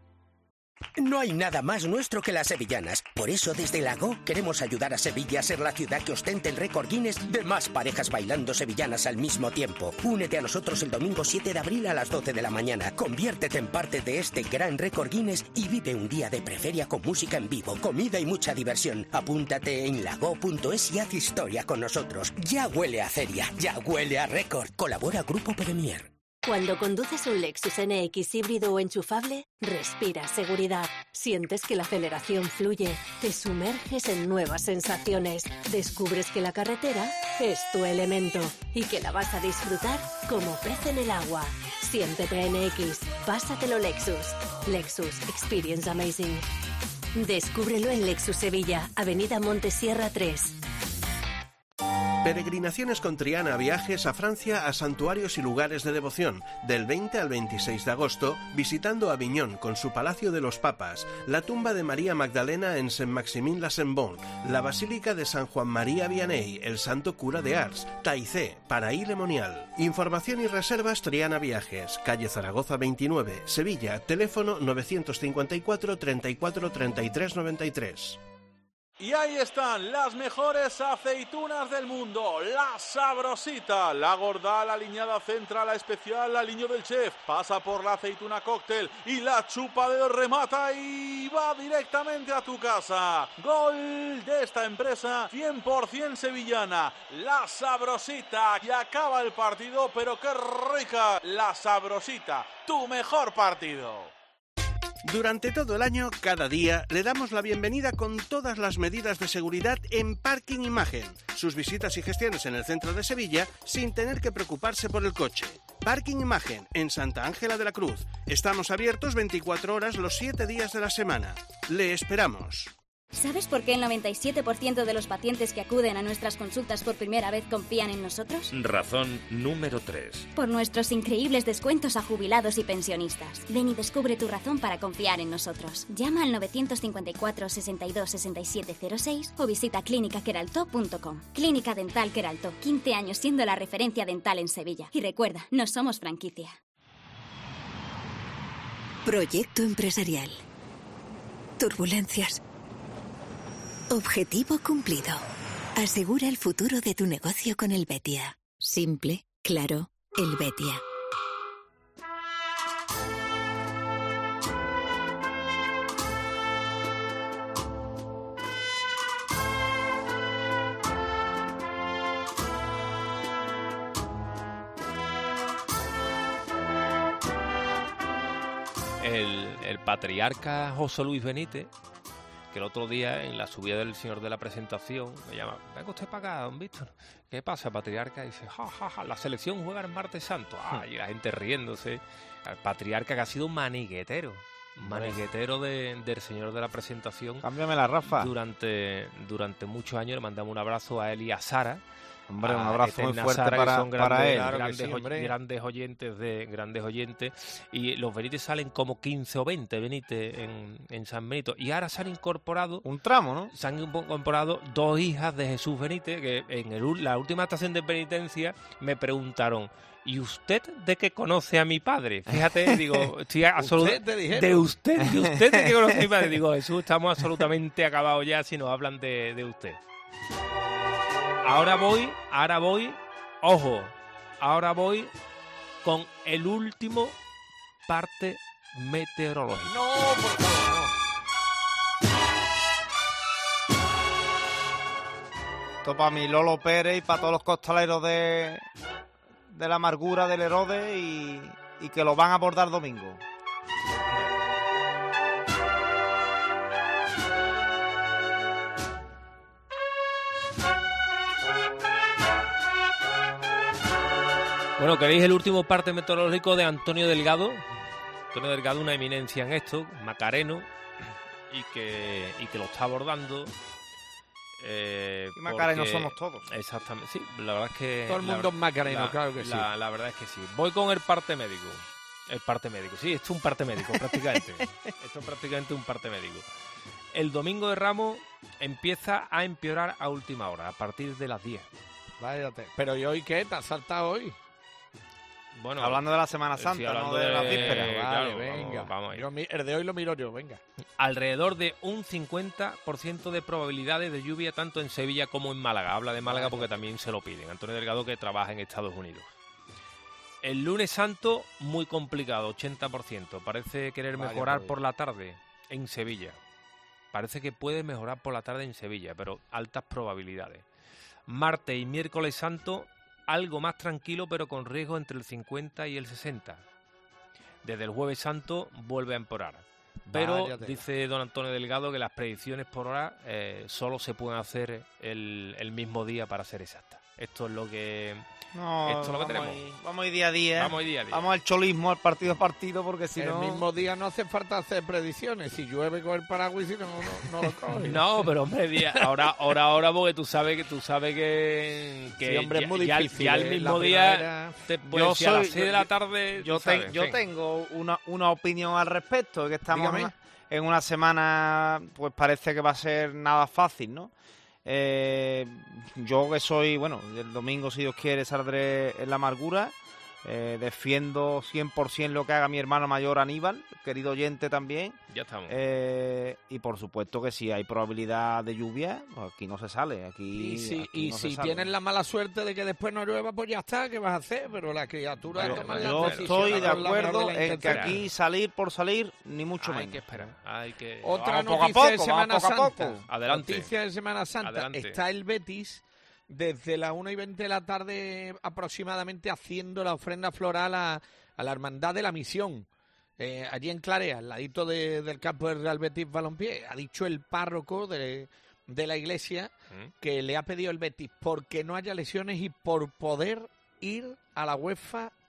No hay nada más nuestro que las sevillanas. Por eso, desde la GO queremos ayudar a Sevilla a ser la ciudad que ostente el récord Guinness de más parejas bailando sevillanas al mismo tiempo. Únete a nosotros el domingo 7 de abril a las 12 de la mañana. Conviértete en parte de este gran récord Guinness y vive un día de preferia con música en vivo, comida y mucha diversión. Apúntate en lago.es y haz historia con nosotros. Ya huele a feria, ya huele a récord. Colabora Grupo Premier. Cuando conduces un Lexus NX híbrido o enchufable, respiras seguridad. Sientes que la aceleración fluye, te sumerges en nuevas sensaciones. Descubres que la carretera es tu elemento y que la vas a disfrutar como pez en el agua. Siéntete NX, pásatelo Lexus. Lexus Experience Amazing. Descúbrelo en Lexus Sevilla, Avenida Montesierra 3. Peregrinaciones con Triana Viajes a Francia a santuarios y lugares de devoción, del 20 al 26 de agosto, visitando Aviñón con su Palacio de los Papas, la tumba de María Magdalena en Saint-Maximin-la-Semblon, la Basílica de San Juan María Vianney, el Santo Cura de Ars, Taizé, Paraí-le-Monial. Información y reservas Triana Viajes, calle Zaragoza 29, Sevilla, teléfono 954 34 33 93. Y ahí están las mejores aceitunas del mundo, la Sabrosita, la gorda, la aliñada central, la especial, la aliño del chef, pasa por la aceituna cóctel y la chupa de remata y va directamente a tu casa. Gol de esta empresa 100% sevillana, la Sabrosita, y acaba el partido, pero qué rica, la Sabrosita, tu mejor partido. Durante todo el año, cada día, le damos la bienvenida con todas las medidas de seguridad en Parking Imagen. Sus visitas y gestiones en el centro de Sevilla sin tener que preocuparse por el coche. Parking Imagen, en Santa Ángela de la Cruz. Estamos abiertos 24 horas los 7 días de la semana. Le esperamos. ¿Sabes por qué el 97% de los pacientes que acuden a nuestras consultas por primera vez confían en nosotros? Razón número 3. Por nuestros increíbles descuentos a jubilados y pensionistas. Ven y descubre tu razón para confiar en nosotros. Llama al 954 62 67 06 o visita clinicaqueraltó.com. Clínica Dental Queraltó, 15 años siendo la referencia dental en Sevilla. Y recuerda, no somos franquicia. Proyecto empresarial. Turbulencias. Objetivo cumplido. Asegura el futuro de tu negocio con Helvetia. Simple, claro, Helvetia. El patriarca José Luis Benítez, que el otro día en la subida del señor de la presentación me llama: venga usted para acá, don Víctor. ¿Qué pasa, patriarca? Y dice: ja, ja, ja, la selección juega el martes santo. Y la gente riéndose. El patriarca que ha sido maniguetero del señor de la presentación. Cámbiame la Rafa. Durante muchos años. Le mandamos un abrazo a él y a Sara. Hombre, un abrazo muy fuerte Sara, para él. Grandes oyentes. Y los Benítez salen como 15 o 20 Benítez en San Benito. Y ahora se han incorporado... un tramo, ¿no? Se han incorporado 2 hijas de Jesús Benítez, que en la última estación de penitencia me preguntaron: ¿y usted de qué conoce a mi padre? Fíjate, digo, estoy absolutamente... ¿De usted de qué conoce a mi padre? Digo, Jesús, estamos absolutamente acabados ya si nos hablan de usted. Ahora voy, ojo, con el último parte meteorológico. No, por favor, no. Esto para mi Lolo Pérez y para todos los costaleros de la amargura del Herodes y que lo van a abordar domingo. Bueno, ¿queréis el último parte meteorológico de Antonio Delgado? Antonio Delgado, una eminencia en esto, macareno, y que lo está abordando. Y macarenos somos todos. Exactamente, sí, la verdad es que... todo el mundo es macareno, claro que sí. La verdad es que sí. Voy con el parte médico. El parte médico, sí, esto es un parte médico prácticamente. Esto es prácticamente un parte médico. El domingo de Ramos empieza a empeorar a última hora, a partir de las 10. Váyate. Pero ¿y hoy qué? ¿Te has saltado hoy? Bueno, hablando de la Semana Santa, no de las vísperas. Vale, claro, venga. Vamos ahí. El de hoy lo miro yo, venga. Alrededor de un 50% de probabilidades de lluvia tanto en Sevilla como en Málaga. Habla de Málaga porque también se lo piden. Antonio Delgado, que trabaja en Estados Unidos. El lunes santo, muy complicado, 80%. Parece querer mejorar por la tarde en Sevilla. Parece que puede mejorar por la tarde en Sevilla, pero altas probabilidades. Martes y miércoles santo, algo más tranquilo, pero con riesgo entre el 50 y el 60. Desde el jueves santo vuelve a empeorar. Pero dice don Antonio Delgado que las predicciones por hora solo se pueden hacer el mismo día, para ser exactas. Esto es lo que... esto es lo que tenemos. Vamos a ir día a día. Vamos al cholismo, al partido a partido, porque si no... El mismo día no hace falta hacer predicciones. Si llueve con el paraguas, si no lo coge. No, pero hombre, ahora porque tú sabes que sí, hombre, es muy difícil. Ya el mismo día te puedes decir a las 6 de la tarde... Yo tengo una opinión al respecto, que estamos en una semana, pues parece que va a ser nada fácil, ¿no? Yo que soy, el domingo, si Dios quiere, saldré en la amargura. Defiendo 100% lo que haga mi hermano mayor Aníbal, querido oyente también. Ya estamos. Y por supuesto que si hay probabilidad de lluvia, pues aquí no se sale. Y si tienes la mala suerte de que después no llueva, pues ya está, ¿qué vas a hacer? Pero la criatura... yo estoy de acuerdo en que aquí salir por salir, ni mucho menos. Hay que esperar. Otra noticia de Semana Santa. Adelante. Noticia de Semana Santa. Adelante. Está el Betis desde las 1:20 de la tarde aproximadamente haciendo la ofrenda floral a la Hermandad de la Misión. Allí en Clarea, al ladito del campo del Real Betis Balompié. Ha dicho el párroco de la iglesia que le ha pedido el Betis porque no haya lesiones y por poder ir a la UEFA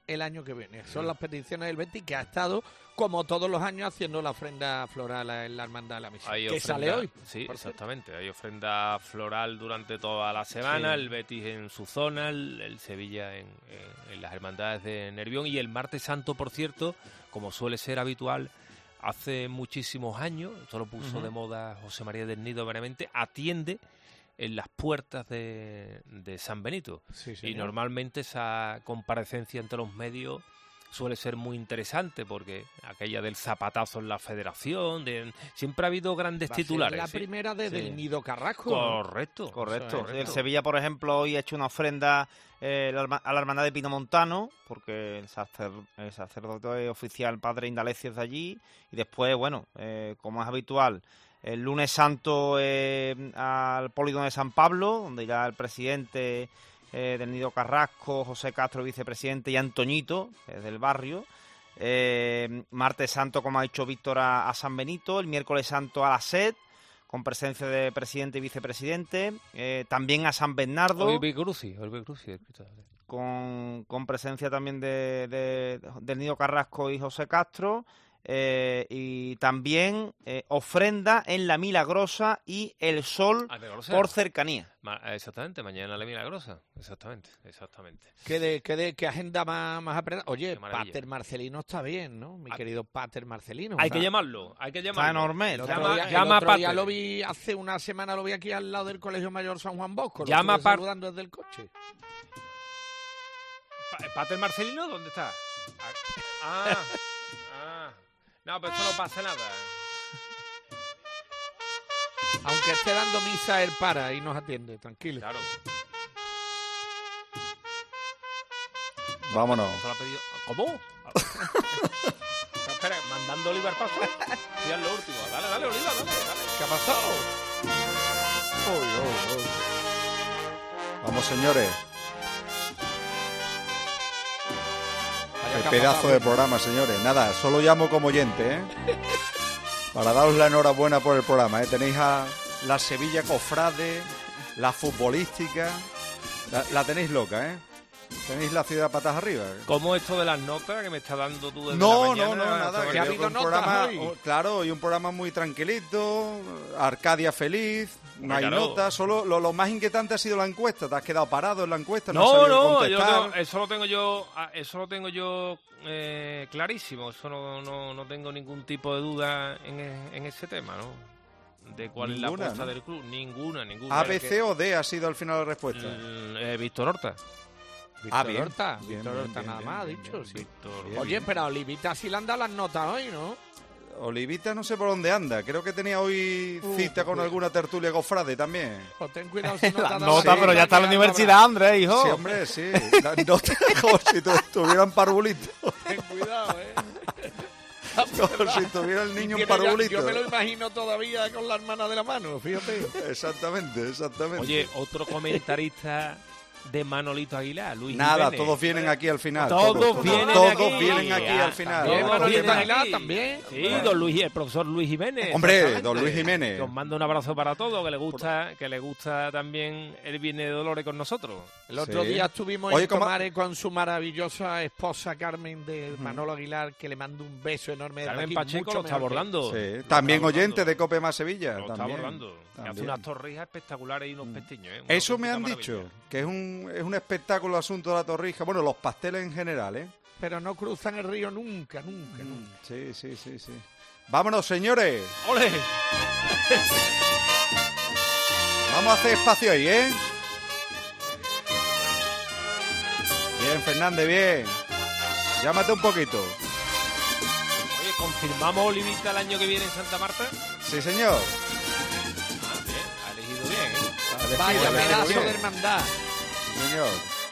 el año que viene. Son las peticiones del Betis, que ha estado, como todos los años, haciendo la ofrenda floral en la Hermandad de la Misión. Que sale hoy. Sí, exactamente. Hay ofrenda floral durante toda la semana, Sí. el Betis en su zona, el Sevilla en las Hermandades de Nervión, y el Martes Santo, por cierto, como suele ser habitual, hace muchísimos años, esto lo puso de moda José María del Nido Benavente, atiende en las puertas de San Benito. Sí, y señor. normalmente esa comparecencia entre los medios suele ser muy interesante, porque aquella del zapatazo en la federación, siempre ha habido grandes Va a ser titulares. la ¿sí? primera desde Sí. el Nido Carrasco. Correcto. Correcto. El Sevilla, por ejemplo, hoy ha hecho una ofrenda a la Hermandad de Pinomontano, porque el sacerdote oficial Padre Indalecio es de allí, y después, bueno, como es habitual, el lunes santo al Polígono de San Pablo, donde ya el presidente del Nido Carrasco, José Castro, vicepresidente, y Antoñito, que es del barrio. Martes santo, como ha dicho Víctor, a San Benito. El miércoles santo a la SED, con presencia de presidente y vicepresidente. También a San Bernardo. Hoy Cruci, con presencia también del Nido Carrasco y José Castro. Y también ofrenda en la Milagrosa y el Sol por cercanía. Exactamente, mañana la Milagrosa. Exactamente. ¿Qué agenda más apretada? Oye, maravilla. Pater Marcelino está bien, ¿no? Mi querido Pater Marcelino. Hay que llamarlo. Está enorme. El Llama otro a día Pater. lo vi, hace una semana lo vi aquí al lado del Colegio Mayor San Juan Bosco. Lo Llama estuve a saludando desde el coche. ¿Pater Marcelino dónde está? No, pero esto no pasa nada. Aunque esté dando misa, él para y nos atiende, tranquilo. Claro. Vámonos. Esto lo ha pedido. ¿Cómo? Espera, mandando Oliva al paso. Sí, es lo último. Dale, Oliva, dale. ¿Qué ha pasado? Vamos, señores. Vaya Qué que ha pedazo pasado. de programa, señores. Nada, solo llamo como oyente, ¿eh? Para daros la enhorabuena por el programa, ¿eh? Tenéis a la Sevilla Cofrade, la futbolística. La tenéis loca, ¿eh? Tenéis la ciudad patas arriba. ¿Cómo esto de las notas que me está dando tú desde No, la mañana? nada. ¿Que ha habido notas hoy? Claro, y un programa muy tranquilito, Arcadia feliz, no hay Claro. notas, solo lo más inquietante ha sido la encuesta. Te has quedado parado en la encuesta, no has sabido contestar. eso lo tengo yo clarísimo. Eso no tengo ningún tipo de duda en ese tema, ¿no? De cuál es la Ninguna, apuesta ¿no? del club. Ninguna. A, B, C o D ha sido al final la respuesta. Víctor Horta. Víctor Horta, Bien, Víctor bien, Horta bien, nada bien, más ha bien, dicho, bien, sí. Víctor. Bien, Oye, bien. pero a Olivita sí le han dado las notas hoy, ¿no? Olivita no sé por dónde anda. Creo que tenía hoy cita con alguna tertulia cofrade también. Pues ten cuidado si no te ha dado Nota, pero ya está en la universidad, Andrés, hijo. Sí, hombre, sí. Las notas como si tuvieran parvulito. Ten cuidado, Como si tuviera el niño un Tiene ya- parvulito. Yo me lo imagino todavía con la hermana de la mano, fíjate. Exactamente. Oye, otro comentarista de Manolito Aguilar, Luis Nada, Jiménez. todos vienen aquí al final. Todos vienen aquí al final. Bien, Todos Manolito vienen Aguilar aquí. también. Sí, el profesor Luis Jiménez. Hombre, exactamente. don Luis Jiménez. Os mando un abrazo para todos, que le gusta también el Viernes de Dolores con nosotros. El otro Sí. día estuvimos Oye, en ¿cómo- Tomare con su maravillosa esposa Carmen de Manolo Aguilar, que le mando un beso enorme desde Carmen aquí, Pacheco mucho lo está mejor que- abordando. Sí, también Lo está oyente abordando. de Cope Más Sevilla. Lo está también, abordando. Que hace también. unas torrijas espectaculares y unos pestiños. Una Eso me han auténtica dicho, maravilla. que es un espectáculo el asunto de la torrija. Bueno, los pasteles en general, ¿eh? Pero no cruzan el río nunca. Sí. Vámonos, señores. ¡Ole! Vamos a hacer espacio ahí, ¿eh? Bien, Fernández, bien. Llámate un poquito. Oye, ¿confirmamos Olivita el año que viene en Santa Marta? Sí, señor. Ah, bien, ha elegido bien, ¿eh? Vaya Bien, pedazo bien. de hermandad. Sí, señor.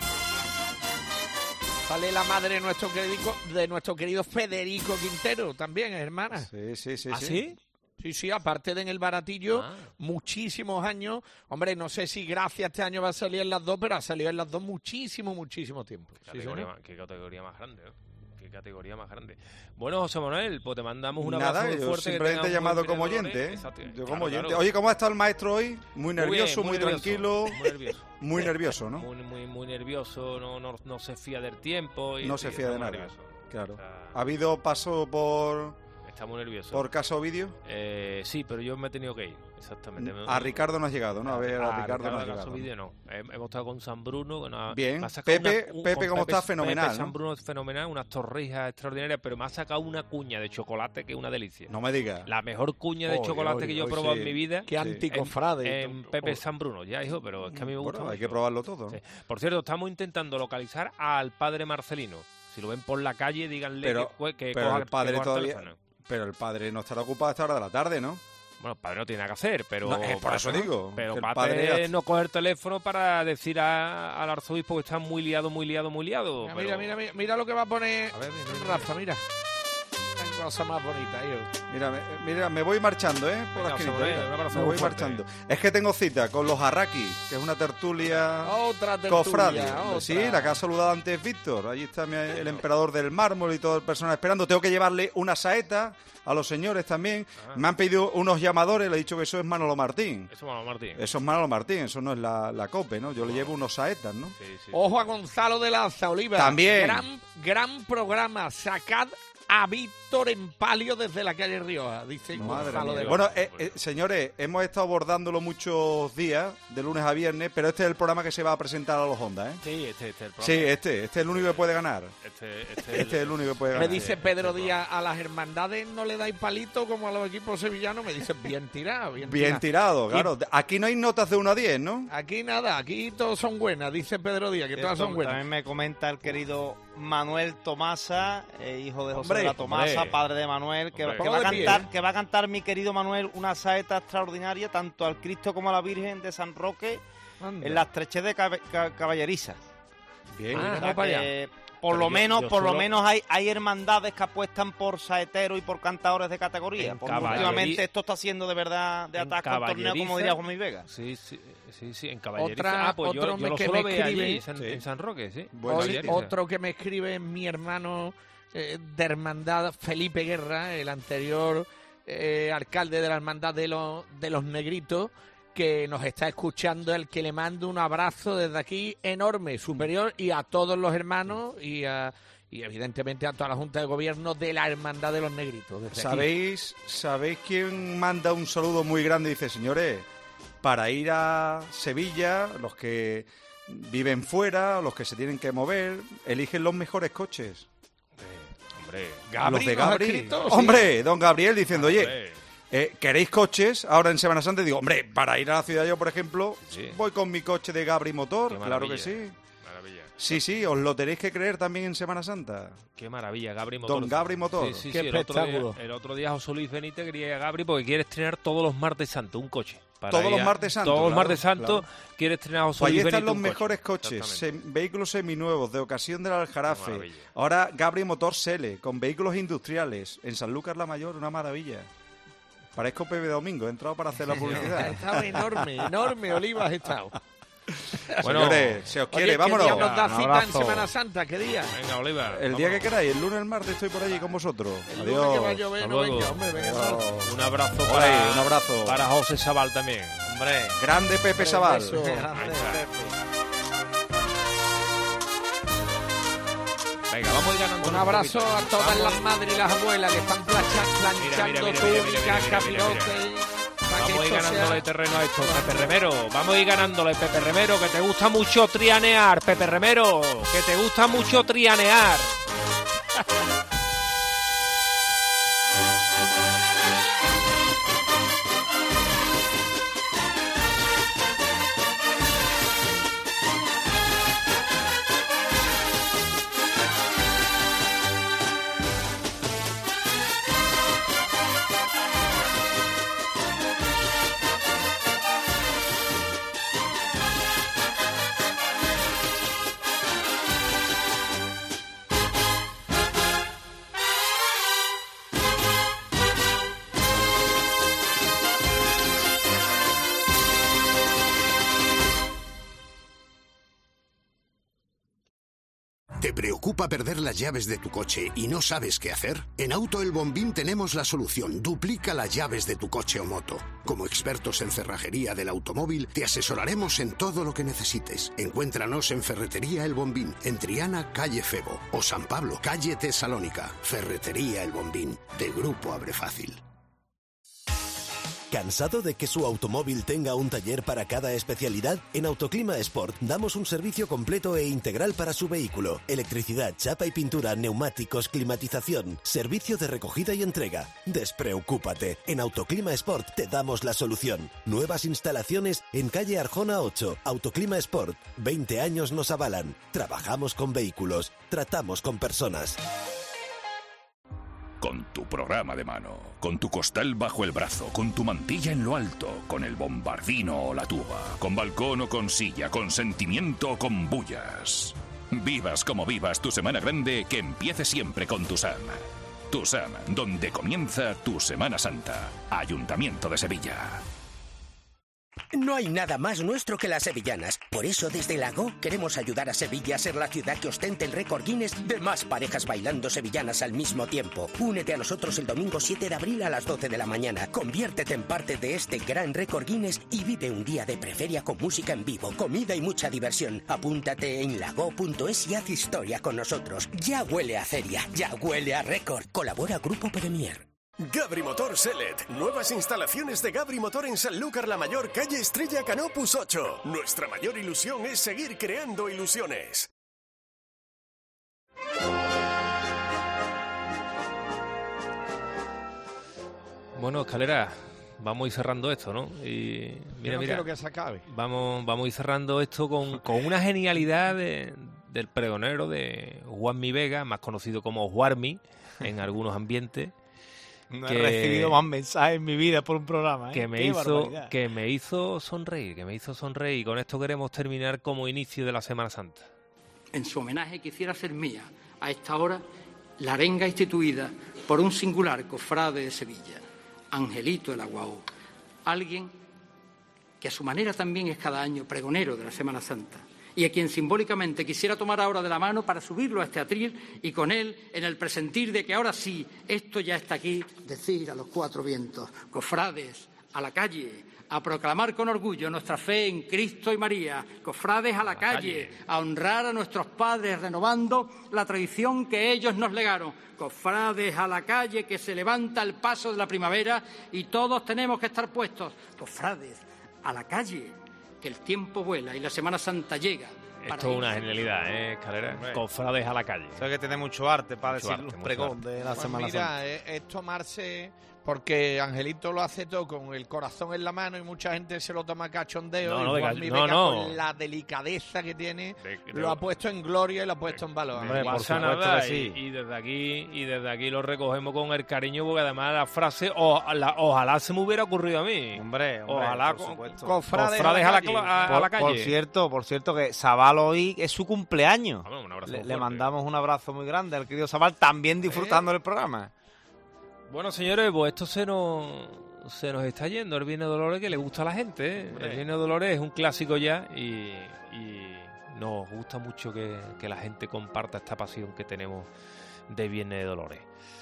Sale la madre de nuestro querido Federico Quintero, también, hermana. Sí. ¿Ah, sí? Sí, aparte de en el Baratillo, Ah. muchísimos años. Hombre, no sé si gracias este año va a salir en las dos, pero ha salido en las dos muchísimo tiempo. Sí, Qué señor. categoría más grande, ¿no? Qué categoría más grande. Bueno, José Manuel, pues te mandamos un Nada, abrazo yo fuerte. Simplemente he llamado como oyente, ¿eh? Yo como oyente. Oye, ¿cómo ha estado el maestro hoy? Muy nervioso, muy tranquilo. Muy nervioso. Muy nervioso, ¿no? Muy nervioso, no se fía del tiempo. No se fía de nada. Claro. ¿Ha habido paso por...? Está muy nervioso. ¿Por caso vídeo? Sí, pero yo me he tenido que ir, exactamente. A Ricardo no has llegado, ¿no? A ver, a Ricardo no has llegado. Vídeo no. Hemos estado con San Bruno. Bien. Pepe, como está, fenomenal. Pepe San Bruno es fenomenal, unas torrijas extraordinarias, pero me ha sacado una cuña de chocolate que es una delicia. No me digas. La mejor cuña de chocolate que yo he probado en mi vida. Qué anticofrade. En Pepe San Bruno, ya, hijo, pero es que a mí me gusta. Hay que probarlo todo. Sí. Por cierto, estamos intentando localizar al padre Marcelino. Si lo ven por la calle, díganle que coja el padre todavía. Pero el padre no estará ocupado a esta hora de la tarde, ¿no? Bueno, el padre no tiene nada que hacer, pero... No, por eso digo. Pero el padre no coge el teléfono para decir al arzobispo que está muy liado. Mira lo que va a poner Rafa, mira. Qué cosa más bonita, Mira, me voy marchando, por la esquina. Me voy marchando. Es que tengo cita con los Arrakis, que es una tertulia... Otra tertulia. Cofrade. Sí, la que ha saludado antes Víctor. Allí está el emperador del mármol y todo el personal esperando. Tengo que llevarle una saeta a los señores también. Me han pedido unos llamadores, le he dicho que eso es Manolo Martín. Eso es Manolo Martín, eso no es la COPE, ¿no? Yo le llevo unos saetas, ¿no? Sí. Ojo a Gonzalo de Lanza, Oliva. También. Gran programa. Sacad a Víctor en palio desde la calle Rioja, dice Gonzalo de Lanza. Bueno, señores, hemos estado abordándolo muchos días, de lunes a viernes, pero este es el programa que se va a presentar a los Honda, ¿eh? Sí, este es el programa. Sí, este es el único que puede ganar. Este es el único que puede ganar. Me dice Pedro Díaz, a las hermandades no le dais palito como a los equipos sevillanos. Me dice, bien tirado. Bien tirado, claro. Aquí no hay notas de 1 a 10, ¿no? Aquí nada, aquí todos son buenas, dice Pedro Díaz, que todas son buenas. También me comenta el querido Manuel Tomasa, hijo de José de la Tomasa, padre de Manuel, que va a cantar mi querido Manuel una saeta extraordinaria tanto al Cristo como a la Virgen de San Roque en la estrechez de Caballeriza. Bien, por lo menos hay hermandades que apuestan por saeteros y por cantadores de categoría. Porque últimamente esto está siendo de verdad de ataque al torneo, como diría Juan Luis Vega. Sí, en Caballeriza. Yo lo suelo ver allí, en San Roque, sí. Otro que me escribe es mi hermano de hermandad, Felipe Guerra, el anterior alcalde de la hermandad de los Negritos, que nos está escuchando, el que le mando un abrazo desde aquí enorme, superior, y a todos los hermanos y evidentemente a toda la Junta de Gobierno de la Hermandad de los Negritos. ¿Sabéis quién manda un saludo muy grande? Dice, señores, para ir a Sevilla, los que viven fuera, los que se tienen que mover, eligen los mejores coches. Los de Gabri. Hombre, don Gabriel diciendo, oye, ¿queréis coches ahora en Semana Santa? Y digo, hombre, para ir a la ciudad yo, por ejemplo, voy con mi coche de Gabri Motor, claro que sí. Maravilla. Sí, os lo tenéis que creer también en Semana Santa. Qué maravilla, Gabri Motor. Don Gabri Motor. Sí, qué espectáculo. El otro día José Luis Benítez quería ir a Gabri porque quiere estrenar todos los martes santos un coche. Todos los martes santos. Todos los martes santos quiere estrenar José Luis Benítez. Ahí están los mejores coches, vehículos seminuevos, de ocasión del Aljarafe. Ahora Gabri Motor Sele, con vehículos industriales. En Sanlúcar la Mayor, una maravilla. Parezco Pepe Domingo, he entrado para hacer la publicidad. Estaba enorme, Oliva, has estado. Bueno, señores, se os quiere, vámonos. ¿Qué día nos da cita en Semana Santa? ¿Qué día? Venga, Oliva. El día que queráis, el lunes, el martes estoy por allí con vosotros. Adiós. Que va a llover, no venga, hombre, un abrazo un abrazo para José Sabal también. Hombre, grande Pepe Sabal. Venga, vamos a ir ganando. Un abrazo a todas las madres y las abuelas que están planchando túnicas, capirotes. Vamos a ir ganándole terreno a esto, Pepe Remero. Vamos a ir ganándole, Pepe Remero, que te gusta mucho trianear, Pepe Remero, que te gusta mucho trianear. ¿Te preocupa perder las llaves de tu coche y no sabes qué hacer? En Auto El Bombín tenemos la solución. Duplica las llaves de tu coche o moto. Como expertos en cerrajería del automóvil, te asesoraremos en todo lo que necesites. Encuéntranos en Ferretería El Bombín, en Triana, calle Febo, o San Pablo, calle Tesalónica. Ferretería El Bombín, de Grupo Abre Fácil. ¿Cansado de que su automóvil tenga un taller para cada especialidad? En Autoclima Sport damos un servicio completo e integral para su vehículo. Electricidad, chapa y pintura, neumáticos, climatización, servicio de recogida y entrega. Despreocúpate, en Autoclima Sport te damos la solución. Nuevas instalaciones en calle Arjona 8. Autoclima Sport, 20 años nos avalan. Trabajamos con vehículos, tratamos con personas. Con tu programa de mano, con tu costal bajo el brazo, con tu mantilla en lo alto, con el bombardino o la tuba, con balcón o con silla, con sentimiento o con bullas. Vivas como vivas tu Semana Grande, que empiece siempre con Tusam. Tusam, donde comienza tu Semana Santa. Ayuntamiento de Sevilla. No hay nada más nuestro que las sevillanas. Por eso, desde la GO, queremos ayudar a Sevilla a ser la ciudad que ostente el récord Guinness de más parejas bailando sevillanas al mismo tiempo. Únete a nosotros el domingo 7 de abril a las 12 de la mañana. Conviértete en parte de este gran récord Guinness y vive un día de preferia con música en vivo, comida y mucha diversión. Apúntate en lago.es y haz historia con nosotros. Ya huele a feria, ya huele a récord. Colabora Grupo Premier. Gabri Motor Selet. Nuevas instalaciones de Gabri Motor en Sanlúcar la Mayor, calle Estrella Canopus 8. Nuestra mayor ilusión es seguir creando ilusiones. Bueno, Escalera, vamos a ir cerrando esto, ¿no? Y mira, quiero que se acabe. Vamos a ir cerrando esto con una genialidad del pregonero de Juanmi Vega, más conocido como Juarmi en algunos ambientes. No he recibido más mensajes en mi vida por un programa, ¿eh? Que me hizo sonreír. Y con esto queremos terminar como inicio de la Semana Santa. En su homenaje quisiera hacer mía, a esta hora, la arenga instituida por un singular cofrade de Sevilla, Angelito el Aguao. Alguien que a su manera también es cada año pregonero de la Semana Santa, y a quien simbólicamente quisiera tomar ahora de la mano para subirlo a este atril y con él, en el presentir de que ahora sí, esto ya está aquí, decir a los cuatro vientos: cofrades, a la calle, a proclamar con orgullo nuestra fe en Cristo y María. Cofrades, a la calle, a honrar a nuestros padres, renovando la tradición que ellos nos legaron. Cofrades, a la calle, que se levanta el paso de la primavera y todos tenemos que estar puestos. Cofrades, a la calle, que el tiempo vuela y la Semana Santa llega. Esto es una genialidad, Escalera. Cofrades a la calle. Eso hay que tener mucho arte para decir un pregón de la Semana Santa. Mira, es tomarse, porque Angelito lo hace todo con el corazón en la mano y mucha gente se lo toma cachondeo. Con la delicadeza que tiene, lo ha puesto en gloria y lo ha puesto en valor. Hombre, por supuesto que sí. Y desde aquí lo recogemos con el cariño, porque además la frase ojalá se me hubiera ocurrido a mí. Hombre, ojalá cofrades a la calle. Por cierto que Sabal hoy es su cumpleaños. Le mandamos un abrazo muy grande al querido Sabal, también disfrutando del programa. Bueno, señores, pues esto se nos está yendo. El Viernes de Dolores, que le gusta a la gente, ¿eh? El Viernes de Dolores es un clásico ya y nos gusta mucho que la gente comparta esta pasión que tenemos de Viernes de Dolores.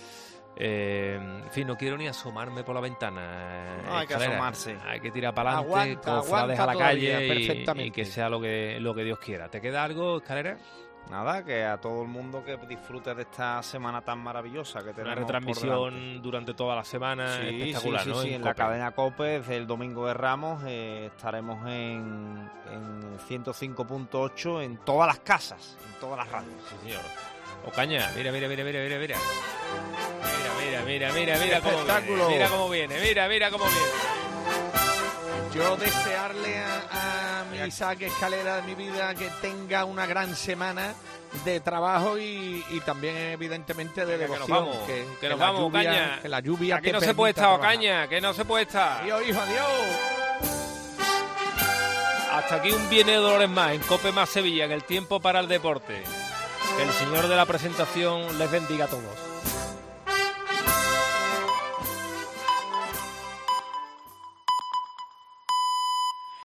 En fin, no quiero ni asomarme por la ventana. No, hay que asomarse. Hay que tirar para adelante, cofrades a la calle y que sea lo que Dios quiera. ¿Te queda algo, Escalera? Nada, que a todo el mundo que disfrute de esta semana tan maravillosa que tenemos. Una retransmisión durante toda la semana espectacular, ¿no? Sí, en la cadena COPE, desde el Domingo de Ramos, estaremos en 105.8 en todas las casas, en todas las radios. Sí, señor. Ocaña, mira cómo viene. Yo desearle a mi Isaac Escalera de mi vida que tenga una gran semana de trabajo y también evidentemente de devoción. Que nos vamos, Ocaña. Que la lluvia aquí no se puede estar, Ocaña, que no se puede estar. Adiós, hijo, adiós. Hasta aquí un Viernes de Dolores más en COPE más Sevilla, en el tiempo para el deporte. Que el señor de la presentación les bendiga a todos.